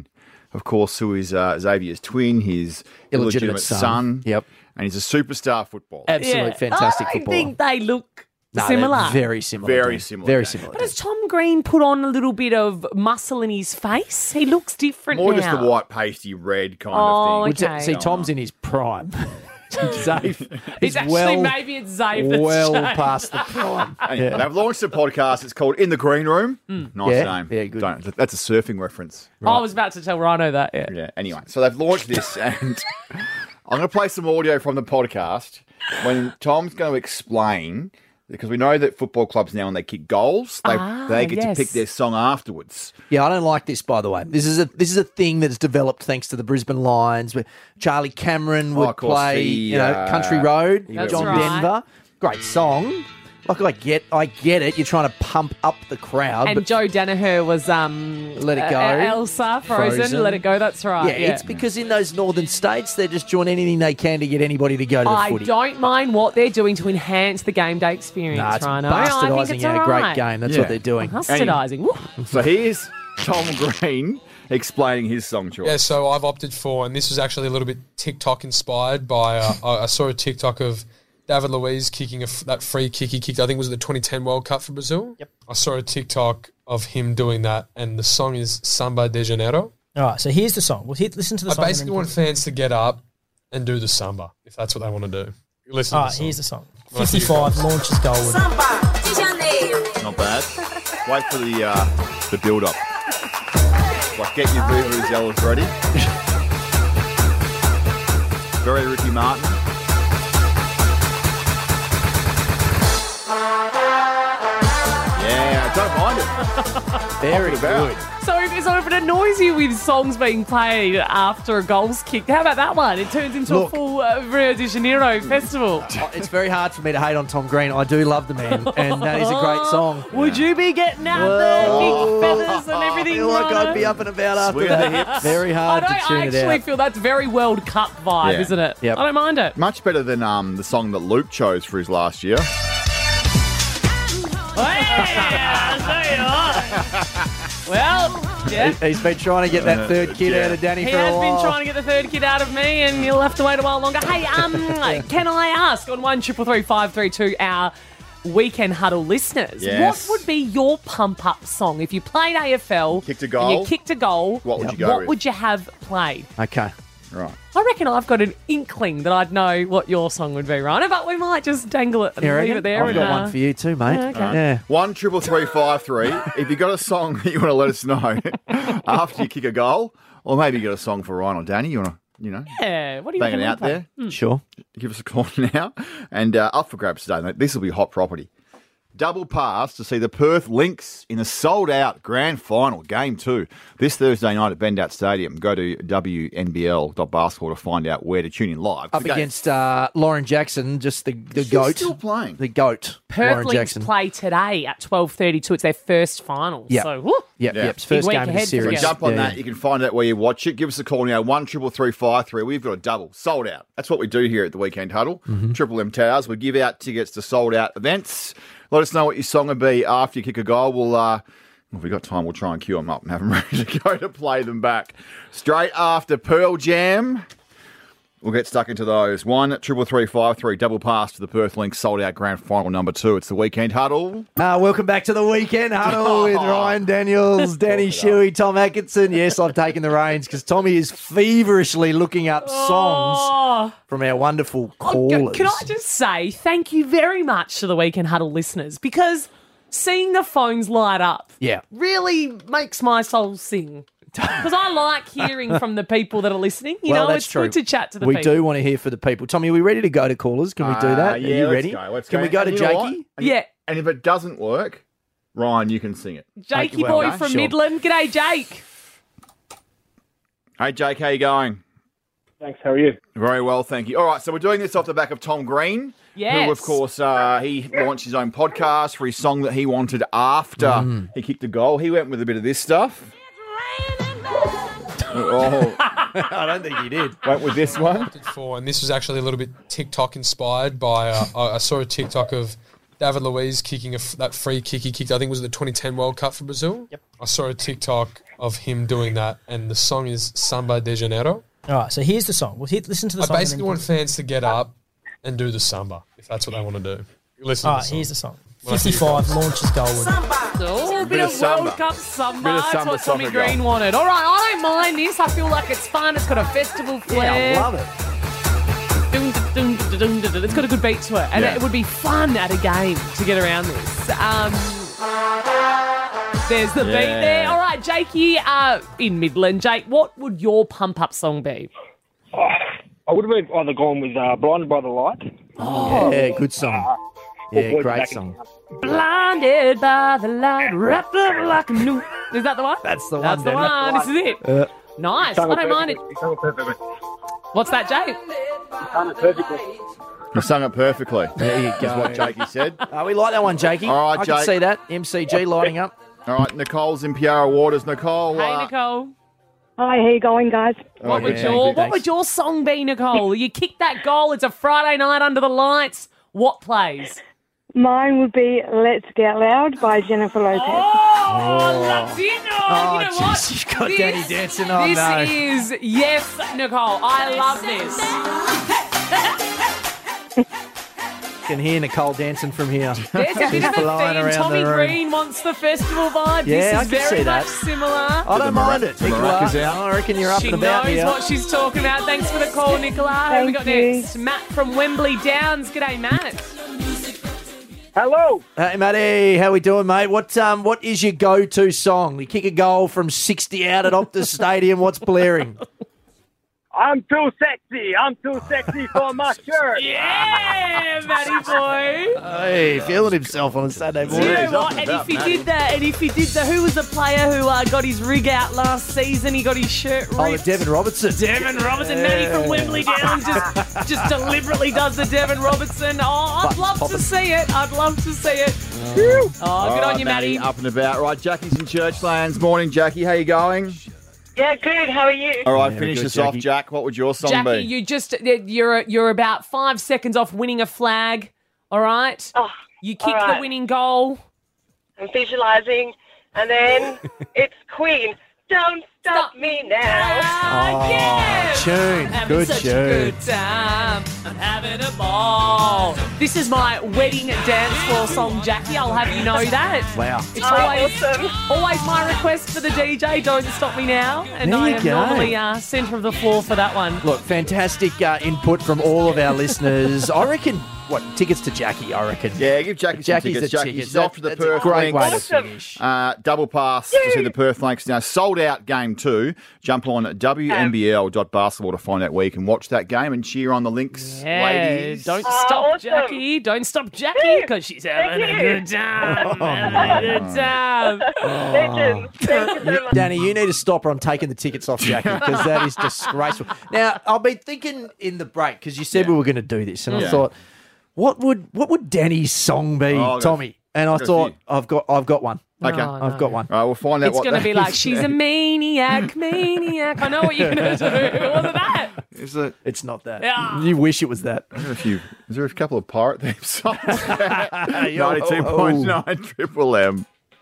of course, who is Xavier's twin, his illegitimate son. Yep. And he's a superstar footballer. Absolute fantastic I footballer. think they look No, similar. they're very similar. Very Dan. similar, Very Dan. similar. But has Tom Green put on a little bit of muscle in his face? He looks different More now. just the white pasty red kind Oh, of thing. okay. See, Tom's in his prime. Zave It's is actually maybe it's Zave that's well changed. past the prime. Anyway, they've launched a podcast. It's called In the Green Room. Nice Yeah, name. yeah, good. That's a surfing reference. I was about to tell Rhino that. Yeah. Yeah. Anyway, so they've launched this, and I'm going to play some audio from the podcast when Tom's going to explain, because we know that football clubs now, when they kick goals, they get yes. to pick their song afterwards. Yeah, I don't like this, by the way. This is a thing that's developed thanks to the Brisbane Lions, where Charlie Cameron would of course, play, Country Road, That's John right. Denver. Great song. Like I get it. You're trying to pump up the crowd, And but Joe Danaher was Let It Go. Elsa Frozen. Let It Go. That's right. yeah, it's because in those northern states they're just doing anything they can to get anybody to go to the I footy. don't mind what they're doing to enhance the game day experience, Nah, it's Rhino. I think bastardising it's a all great right. game. That's Yeah. what they're doing. Bastardising. Woo. So here's Tom Green explaining his song choice. Yeah, so I've opted for, and this was actually a little bit TikTok inspired by, I saw a TikTok of David Luiz kicking that free kick he kicked, I think it was at the 2010 World Cup for Brazil. Yep. I saw a TikTok of him doing that, and the song is Samba de Janeiro. All right, so here's the song. Listen to the I song. basically want fans to get up and do the samba, if that's what they want to do. Listen All to right, the song. here's the song. Well, I think 55 launches goal. Not bad. Wait for the build up. Like, get your vuvuzelas ready. Very Ricky Martin. Yeah, I don't mind it. Very good. So if it annoys you with songs being played after a goal's kicked, how about that one? It turns into a full Rio de Janeiro festival. It's very hard for me to hate on Tom Green. I do love the man, and that is a great song. Would you be getting out there, big feathers and everything? I feel like Rhino? I'd be up and about after Swing the that. hips. Very hard to I tune it actually out. feel that's very World Cup vibe, Yeah. isn't it? Yep. I don't mind it. Much better than the song that Luke chose for his last year. Well, yeah. He's been trying to get that third kid out of Danny He for a has while. been trying to get the third kid out of me, and you'll have to wait a while longer. Hey, can I ask on 1-333-532 our Weekend Huddle listeners, Yes. what would be your pump-up song if you played AFL? Kicked a and goal? you kicked a goal. What would you go What with? would you have played? Okay. Right. I reckon I've got an inkling that I'd know what your song would be, Rhino, but we might just dangle it and You leave reckon? it there. I've got one for you too, mate. Okay. Yeah. 1-333-533. If you got a song that you want to let us know after you kick a goal, or maybe you got a song for Ryan or Danny, you want to, Yeah, what do you bang it reckon out we'll play? there. Sure. Give us a call now. And up for grabs today, mate. This will be hot property. Double pass to see the Perth Lynx in a sold-out grand final, Game 2, this Thursday night at Bendout Stadium. Go to WNBL.basketball to find out where to tune in live. Up The game- against Lauren Jackson, just the She's goat. still playing. The goat. Perth Lauren Lynx Jackson. play today at 12:32. It's their first final. Yeah. So, woo. Yep, Yeah. yep. It's first Big game week of the ahead for series. them. So jump on Yeah, that. yeah. You can find out where you watch it. Give us a call now, 1-333-533. We've got a double, sold out. That's what we do here at the Weekend Huddle. Triple M Towers. We give out tickets to sold out events. Let us know what your song would be after you kick a goal. We'll, if we've got time, we'll try and queue them up and have them ready to go to play them back. Straight after Pearl Jam. We'll get stuck into those. 1-333-533. Double pass to the Perth Lynx sold out grand final number 2. It's the Weekend Huddle. Welcome back to the Weekend Huddle with Ryan Daniels, Danny Shuey, Tom Atkinson. Yes, I've taken the reins because Tommy is feverishly looking up songs Oh. from our wonderful callers. Can I just say thank you very much to the Weekend Huddle listeners, because seeing the phones light up Yeah. really makes my soul sing. Because I like hearing from the people that are listening. You Well, know, that's it's true. good to chat to the We people. do want to hear for the people. Tommy, are we ready to go to callers? Can we do that? Yeah, are you let's ready? go. Let's Can go. we go to And you know what? Jakey? Yeah. And if it doesn't work, Ryan, you can sing it. Jakey well, boy okay, from sure. Midland. G'day, Jake. Hey, Jake, how you going? Thanks, how are you? Very well, thank you. All right, so we're doing this off the back of Tom Green, Yes. who, of course, he launched his own podcast for his song that he wanted after he kicked a goal. He went with a bit of this stuff. Oh, I don't think he did. went with this one. For, and this was actually a little bit TikTok inspired by, I saw a TikTok of David Luiz kicking that free kick he kicked, I think it was the 2010 World Cup for Brazil. Yep. I saw a TikTok of him doing that, and the song is Samba de Janeiro. All right, so here's the song. Listen to the I song. basically want fans to get up and do the samba, if that's what they want to do. Listen All to right, the song. here's the song. When I see 55 launches goalward. Oh, a bit of samba. World Cup samba. Bit of That's samba what Tommy soccer Green goal. wanted. All right, I don't mind this. I feel like it's fun. It's got a festival flair. Yeah, I love it. Dun, dun, dun, dun, dun, dun. It's got a good beat to it. And Yeah. it would be fun at a game to get around this. There's the beat there. All right, Jakey in Midland. Jake, what would your pump-up song be? I would have either gone with Blinded by the Light. Yeah, good song. Yeah, Boys great Back in song. Town. Blinded by the light, wrapped up like a new... Is that the one? That's the one. That's the one. This is it. Nice. I don't mind it. He sung it perfectly. What's that, Jake? He sung it perfectly. He sung it perfectly. There you Is go. what Jakey said. We like that one, Jakey. All right, I can Jake. see that. MCG lighting up. All right, Nicole's in Piara Waters. Nicole. Hey, Nicole. Hi, how you going, guys? What would yeah, your good, What would your song be, Nicole? You kick that goal. It's a Friday night under the lights. What plays? Mine would be Let's Get Loud by Jennifer Lopez. Oh, Latino. You know jeez, what? you've got Danny dancing. Oh, This no. is yes, Nicole. I love this. Can hear Nicole dancing from here. There's a bit She's of a flying theme. around Tommy the room. Green wants the festival vibe. Yeah, I this is can very see that. much similar. I don't mind it. Nicola, maracas out. I reckon you're up She and about knows here. what she's talking about. Thanks for the call, Nicola. Who we got you. next? Matt from Wembley Downs. G'day, Matt. Hello. Hey, Matty, how we doing, mate? What is your go-to song? You kick a goal from 60 out at Optus Stadium. What's blaring? I'm too sexy. I'm too sexy for my shirt. Yeah, Matty boy. Hey, feeling himself on a Saturday Do morning. you know he's up what? and And about, if he Matty. did that, who was the player who got his rig out last season? He got his shirt ripped. Oh, Devin Robertson. Devin Robertson, Matty from Wembley Downs just deliberately does the Devin Robertson. Oh, I'd love to see it. I'd love to see it. Oh, All good right, on you, Matty. Up and about. Right, Jackie's in Churchlands. Morning, Jackie. How you going? Yeah, good. How are you? All right, Yeah, finish good, us off, Jackie. Jack. What would your song Jackie, be? you're about 5 seconds off winning a flag. All right. Oh, You kick all right. the winning goal. I'm visualising, and then it's Queen. Don't stop me now. Ah, yeah. Tune. Having Good such tune. a good time. I'm having a ball. This is my wedding dance floor song, Jackie. I'll have you know that. Wow. It's always my request for the DJ. Don't stop me now. And There I you am go. normally centre of the floor for that one. Look, fantastic input from all of our listeners. I reckon, tickets to Jackie, I reckon. Yeah, give Jackie some Jackie's tickets. the Jackie's tickets. off to the That's Perth a great way to Lynx. finish. Double pass to see the Perth Lynx now. Sold out game 2. Jump on WNBL.basketball to find out where you can watch that game and cheer on the Lynx Yeah, ladies. don't stop awesome. Jackie. Don't stop Jackie because she's having a good time. Having a good time. Legend. Thank you so much. Danny, you need to stop or I'm taking the tickets off Jackie because that is disgraceful. Now, I've been thinking in the break because you said we were going to do this, and I Yeah. thought, what would Danny's song be, Oh, Tommy? And I got a thought, few. I've got one. Okay. Oh, I've got one. All right, we'll find out It's what going to that be like, is. she's a maniac. I know what you're going to do. Wasn't that? Is it? It's not that. Yeah. You wish it was that. Is there a couple of pirate theme songs? 92.9 Triple M.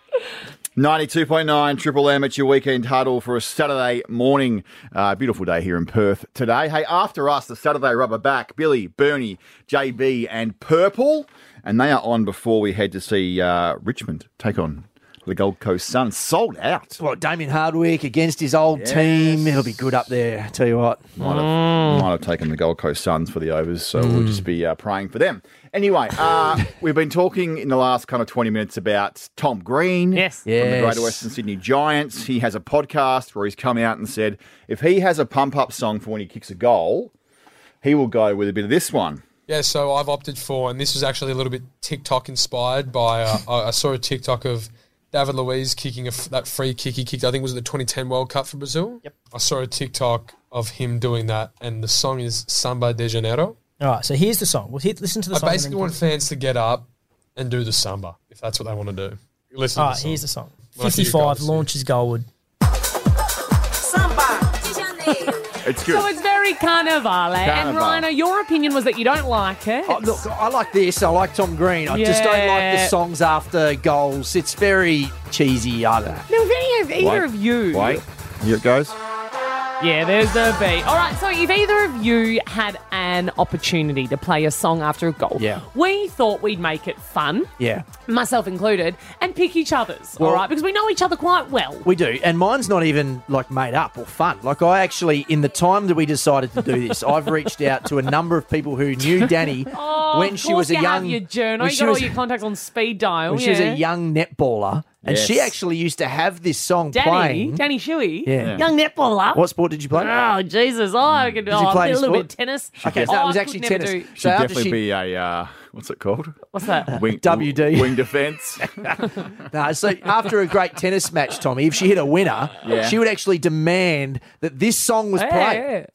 92.9 Triple M at your weekend huddle for a Saturday morning. Beautiful day here in Perth today. Hey, after us, the Saturday rubber back, Billy, Bernie, JB and Purple. And they are on before we head to see Richmond take on the Gold Coast Suns. Sold out. Well, Damien Hardwick against his old team. It'll be good up there, I tell you what. Might have taken the Gold Coast Suns for the overs, so we'll just be praying for them. Anyway, we've been talking in the last kind of 20 minutes about Tom Green from the Greater Western Sydney Giants. He has a podcast where he's come out and said if he has a pump-up song for when he kicks a goal, he will go with a bit of this one. Yeah, so I've opted for, and this was actually a little bit TikTok inspired by, I saw a TikTok of David Luiz kicking that free kick he kicked, I think it was the 2010 World Cup for Brazil. Yep. I saw a TikTok of him doing that, and the song is Samba de Janeiro. All right, so here's the song. Listen to the song. I basically want fans to get up and do the samba, if that's what they want to do. Listen All to right, the song. here's the song. When I see you 55 guys. launches goalward. Samba de Janeiro. It's good. So it's very carnivale. And Carnival. Rhino, your opinion was that you don't like it. Oh, look, I like this. I like Tom Green. I just don't like the Yeah. songs after goals. It's very cheesy. I don't know. Now, if either of you... Wait. Here it goes. Yeah, there's the beat. All right, so if either of you had an opportunity to play a song after a goal, Yeah. we thought we'd make it fun, Yeah, myself included, and pick each other's, Well- all right? Because we know each other quite well. we do. And mine's not even like made up or fun. Like I actually, in the time that we decided to do this, I've reached out to a number of people who knew Danny Oh, when of she was course a you have young... your journal. when You she got all was- your contacts on speed dial. when she was yeah. a young netballer. And she Yes. actually used to have this song Danny playing. Shuey, Yeah. young netballer. What sport did you play? Oh, Jesus. I could Did you play a any little bit sport? of tennis. Okay, so Oh, it was I actually could never tennis. do- Should So after definitely she- be a, what's it called? What's that? Wing, WD. Wing defence. No, so after a great tennis match, Tommy, if she hit a winner, Yeah. she would actually demand that this song was played.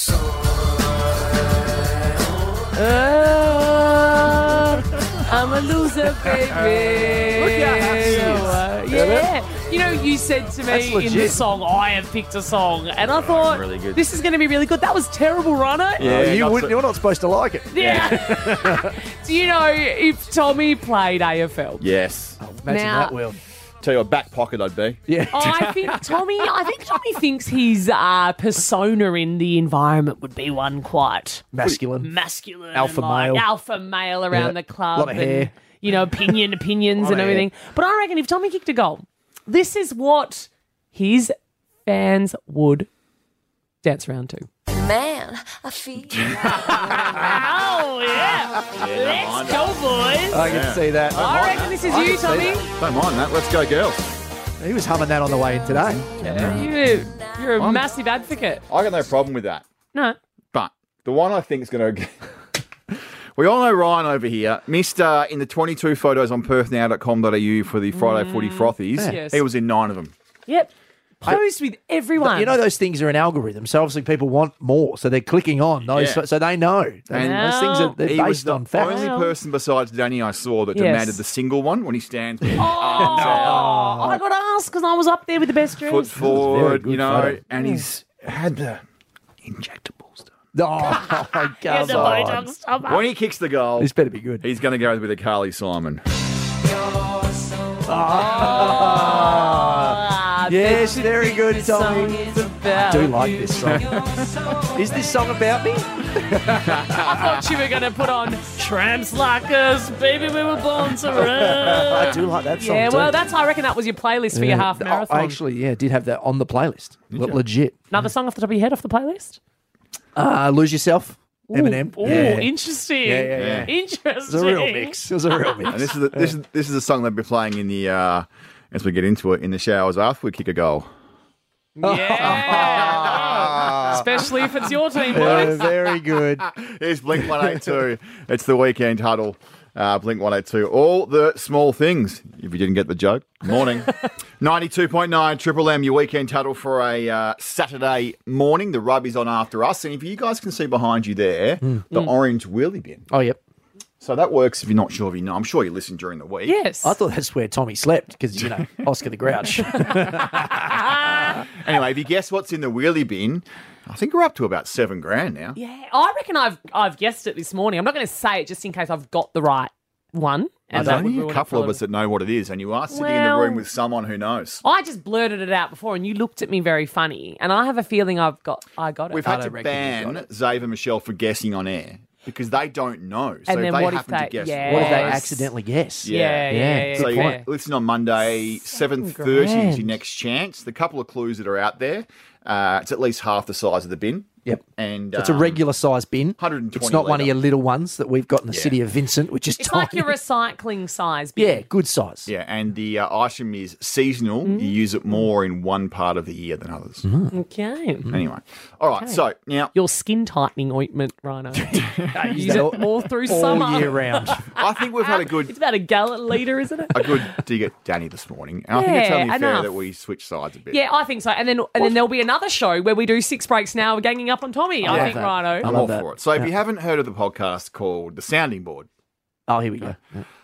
I'm a loser, baby. Look how happy he is. Yeah. You know, you said to That's me in the legit. song, I have picked a song, and I thought, Really good. this is going to be really good. That was terrible, Rhino. Yeah, not so- You're not supposed to like it. Yeah. Do you know if Tommy played AFL? Yes. Imagine Now- that, Will. Tell you what, back pocket I'd be. Yeah. Oh, I think Tommy thinks his persona in the environment would be one quite Masculine. and Alpha like male. alpha male around Yeah. the club, Lot of and, hair. you know, opinions and of everything. But I reckon if Tommy kicked a goal, this is what his fans would dance around to. Man, I feel. Oh yeah, let's go, boys. I can see that. I reckon this is you, Tommy. Don't mind that. Let's go, girls. He was humming that on the way in today. You're a massive advocate. I got no problem with that. No. But the one I think is going to... We all know Ryan over here missed in the 22 photos on perthnow.com.au for the Friday Footy Frothies. Yes. He was in 9 of them. Yep. Posed with everyone. You know, those things are an algorithm, so obviously people want more, so they're clicking on those, Yeah. so they know. And those things are they're He was based the on facts. only person besides Danny I saw that Yes. demanded the single one when he stands with his Oh, arms out, I got asked because I was up there with the best dress. foot forward, good you know, photo. and he's had the injectables done. Oh, Yeah, come the on. Botox stomach. When he kicks the goal, This better be good. he's going to go with a Carly Simon. Ah, Yes, very good, this song Tommy. is about I do like you. this song. Is this song about me? I thought you were going to put on Tramps Like Us, Baby We Were Born to Run. I do like that song Yeah, too. well, I reckon that was your playlist for your half Oh, marathon. I actually, did have that on the playlist. Legit. Another song off the top of your head off the playlist? Lose Yourself, Eminem. Ooh, Yeah. interesting. Yeah. Interesting. It was a real mix. It was a real mix. And this is a song they'll be playing in the as we get into it in the showers after we kick a goal. Yeah. Especially if it's your team, Yeah, boys. very good. Here's Blink 182. It's the weekend huddle. Blink 182. All the small things. If you didn't get the joke, morning. 92.9 Triple M, your weekend huddle for a Saturday morning. The rugby's on after us. And if you guys can see behind you there, the orange wheelie bin. Oh, yep. So that works if you're not sure if you know. I'm sure you listen during the week. Yes. I thought that's where Tommy slept because, Oscar the Grouch. Anyway, if you guess what's in the wheelie bin, I think we're up to about $7,000 now. Yeah, I reckon I've guessed it this morning. I'm not going to say it just in case I've got the right one. There's that would only ruin a it couple for of us that know what it is, and you are sitting in the Well- room with someone who knows. I just blurted it out before, and you looked at me very funny, and I have a feeling I got it. We've had to ban Zave and Michelle for guessing on air because they don't know. So And if then they what if happen to they- guess yeah. What if they right- accidentally guess? Yeah. So good you point. listen on Monday, 7:30 is your next chance. The couple of clues that are out there, it's at least half the size of the bin. Yep. And It's a regular size bin. 120 It's not one of litre. your little ones that we've got in the city of Vincent, which is It's tiny. like your recycling size. bin. Yeah, good size. Yeah, and the item is seasonal. You use it more in one part of the year than others. Okay. Anyway, all right. So now Your skin tightening ointment, Rhino. Use that it more through all summer. year round. I think we've had a good It's about a gallon litre, isn't it? dig at Danny this morning, and I think it's Yeah, only fair enough. that we switch sides a bit. Yeah, I think so. And then there'll be another show where we do 6 breaks now, ganging up on Tommy. I think, that. Rhino. I'm love all that. for it. So if you haven't heard of the podcast called The Sounding Board, Oh, here we go.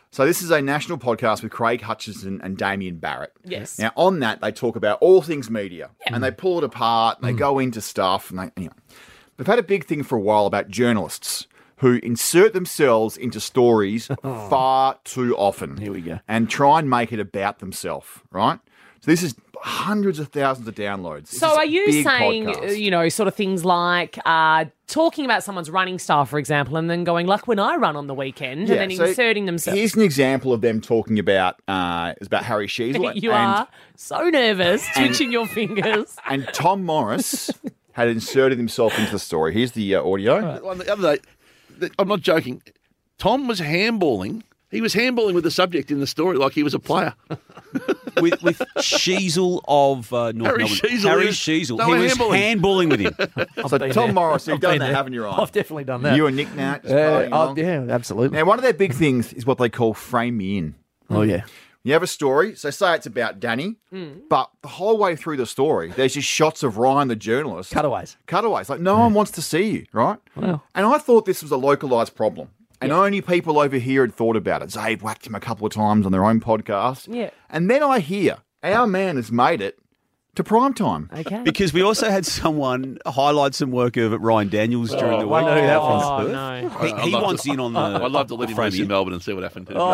So this is a national podcast with Craig Hutchison and Damien Barrett. Yes. Now, on that, they talk about all things media, and they pull it apart, and they go into stuff, and they've had a big thing for a while about journalists who insert themselves into stories far too often. Here we go. And try and make it about themselves, right? So this is hundreds of thousands of downloads. So are you saying, sort of things like talking about someone's running style, for example, and then going, like when I run on the weekend, and then inserting themselves? Here's an example of them talking about, it's about Harry Sheasel. You are so nervous, twitching your fingers. And Tom Morris had inserted himself into the story. Here's the audio. Right. The other day, I'm not joking, Tom was handballing. He was handballing with the subject in the story like he was a player. with Sheasel of North Melbourne. Harry Sheasel. He was handballing with him. So Tom Morris, you've done that, haven't you, Ryan? I've definitely done that. You and Nick Nat. Yeah, absolutely. Now, one of their big things is what they call frame me in. Oh, yeah. You have a story, so say it's about Danny, but the whole way through the story, there's just shots of Ryan, the journalist. Cutaways. Like, no one wants to see you, right? Wow. And I thought this was a localised problem. And only people over here had thought about it. Zabe whacked him a couple of times on their own podcast. Yeah. And then I hear our man has made it to primetime. Okay. Because we also had someone highlight some work of Ryan Daniels during the week. I know who that was. Oh, no. He wants in on the. I'd love to let him race in Melbourne and see what happened to him.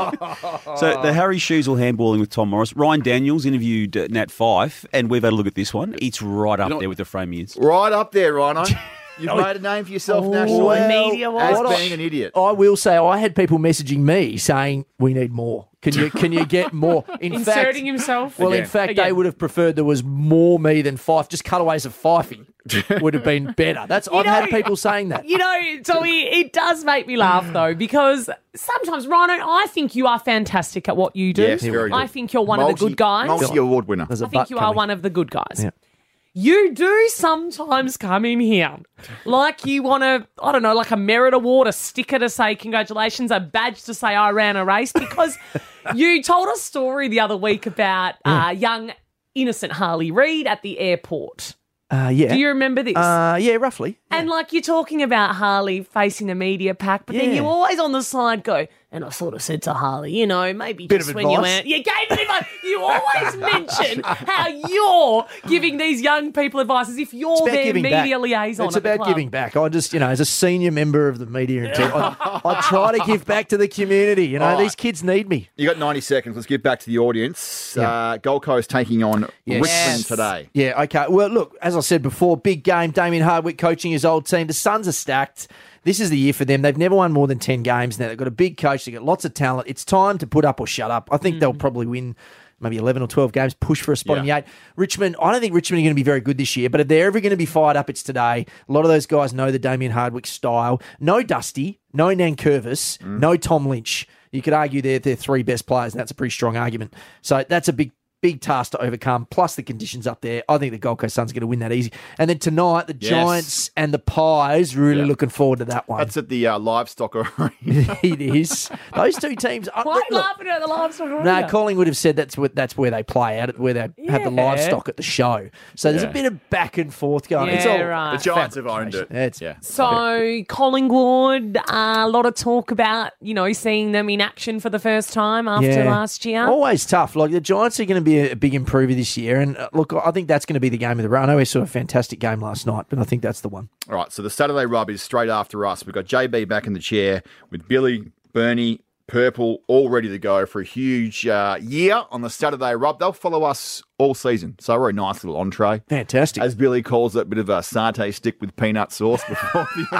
So the Harry Sheasel handballing with Tom Morris. Ryan Daniels interviewed Nat Fyfe, and we've had a look at this one. It's right up there with the frame-ins. Right up there, Rhino. You've made a name for yourself nationally as being an idiot. I will say I had people messaging me saying we need more. Can you get more? Inserting himself. Well, in fact, they would have preferred there was more me than Fyfe. Just cutaways of Fifey would have been better. I've had people saying that. Tommy, it does make me laugh though, because sometimes, Rhino, I think you are fantastic at what you do. Yes, very good. I think you're one of the good guys. Multi-award winner. I think you are one of the good guys. Yeah. You do sometimes come in here like you want to, I don't know, like a merit award, a sticker to say congratulations, a badge to say I ran a race, because you told a story the other week about young, innocent Harley Reid at the airport. Yeah. Do you remember this? Yeah, roughly. And like you're talking about Harley facing the media pack, but then you always on the side go, and I sort of said to Harley, maybe Bit just of when you advice. went, you gave me advice. You always mention how you're giving these young people advice as if you're their media liaison. It's at the about club. giving back. I just, as a senior member of the media, I try to give back to the community. These kids need me. You got 90 seconds. Let's give back to the audience. Gold Coast taking on Richmond today. Yeah, okay. Well, look, as I said before, big game. Damien Hardwick coaching his old team. The Suns are stacked. This is the year for them. They've never won more than 10 games now. They've got a big coach. They've got lots of talent. It's time to put up or shut up. I think they'll probably win maybe 11 or 12 games, push for a spot in the 8. Richmond, I don't think Richmond are going to be very good this year, but if they're ever going to be fired up, it's today. A lot of those guys know the Damien Hardwick style. No Dusty, no Nankervis, no Tom Lynch. You could argue they're their three best players, and that's a pretty strong argument. So that's a big task to overcome, plus the conditions up there. I think the Gold Coast Suns are going to win that easy. And then tonight, the Giants and the Pies, really looking forward to that one. That's at the livestock arena. It is. Those two teams... Why are you laughing at the livestock arena? No, Collingwood have said that's where they play out, where they have the livestock at the show. So there's a bit of back and forth going. It's all right. The Giants have owned it. So Collingwood, a lot of talk about, seeing them in action for the first time after last year. Always tough. Like the Giants are going to be a big improver this year. And look, I think that's going to be the game of the round. I know we saw a fantastic game last night, but I think that's the one. All right, so the Saturday rub is straight after us. We've got JB back in the chair with Billy, Bernie, Purple, all ready to go for a huge year on the Saturday rub. They'll follow us all season. So a very nice little entree. Fantastic. As Billy calls it, a bit of a satay stick with peanut sauce before the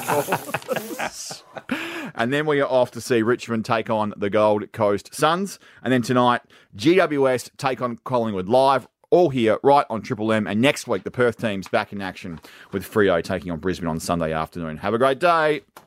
main course. And then we are off to see Richmond take on the Gold Coast Suns. And then tonight, GWS take on Collingwood live. All here, right on Triple M. And next week, the Perth team's back in action with Freo taking on Brisbane on Sunday afternoon. Have a great day.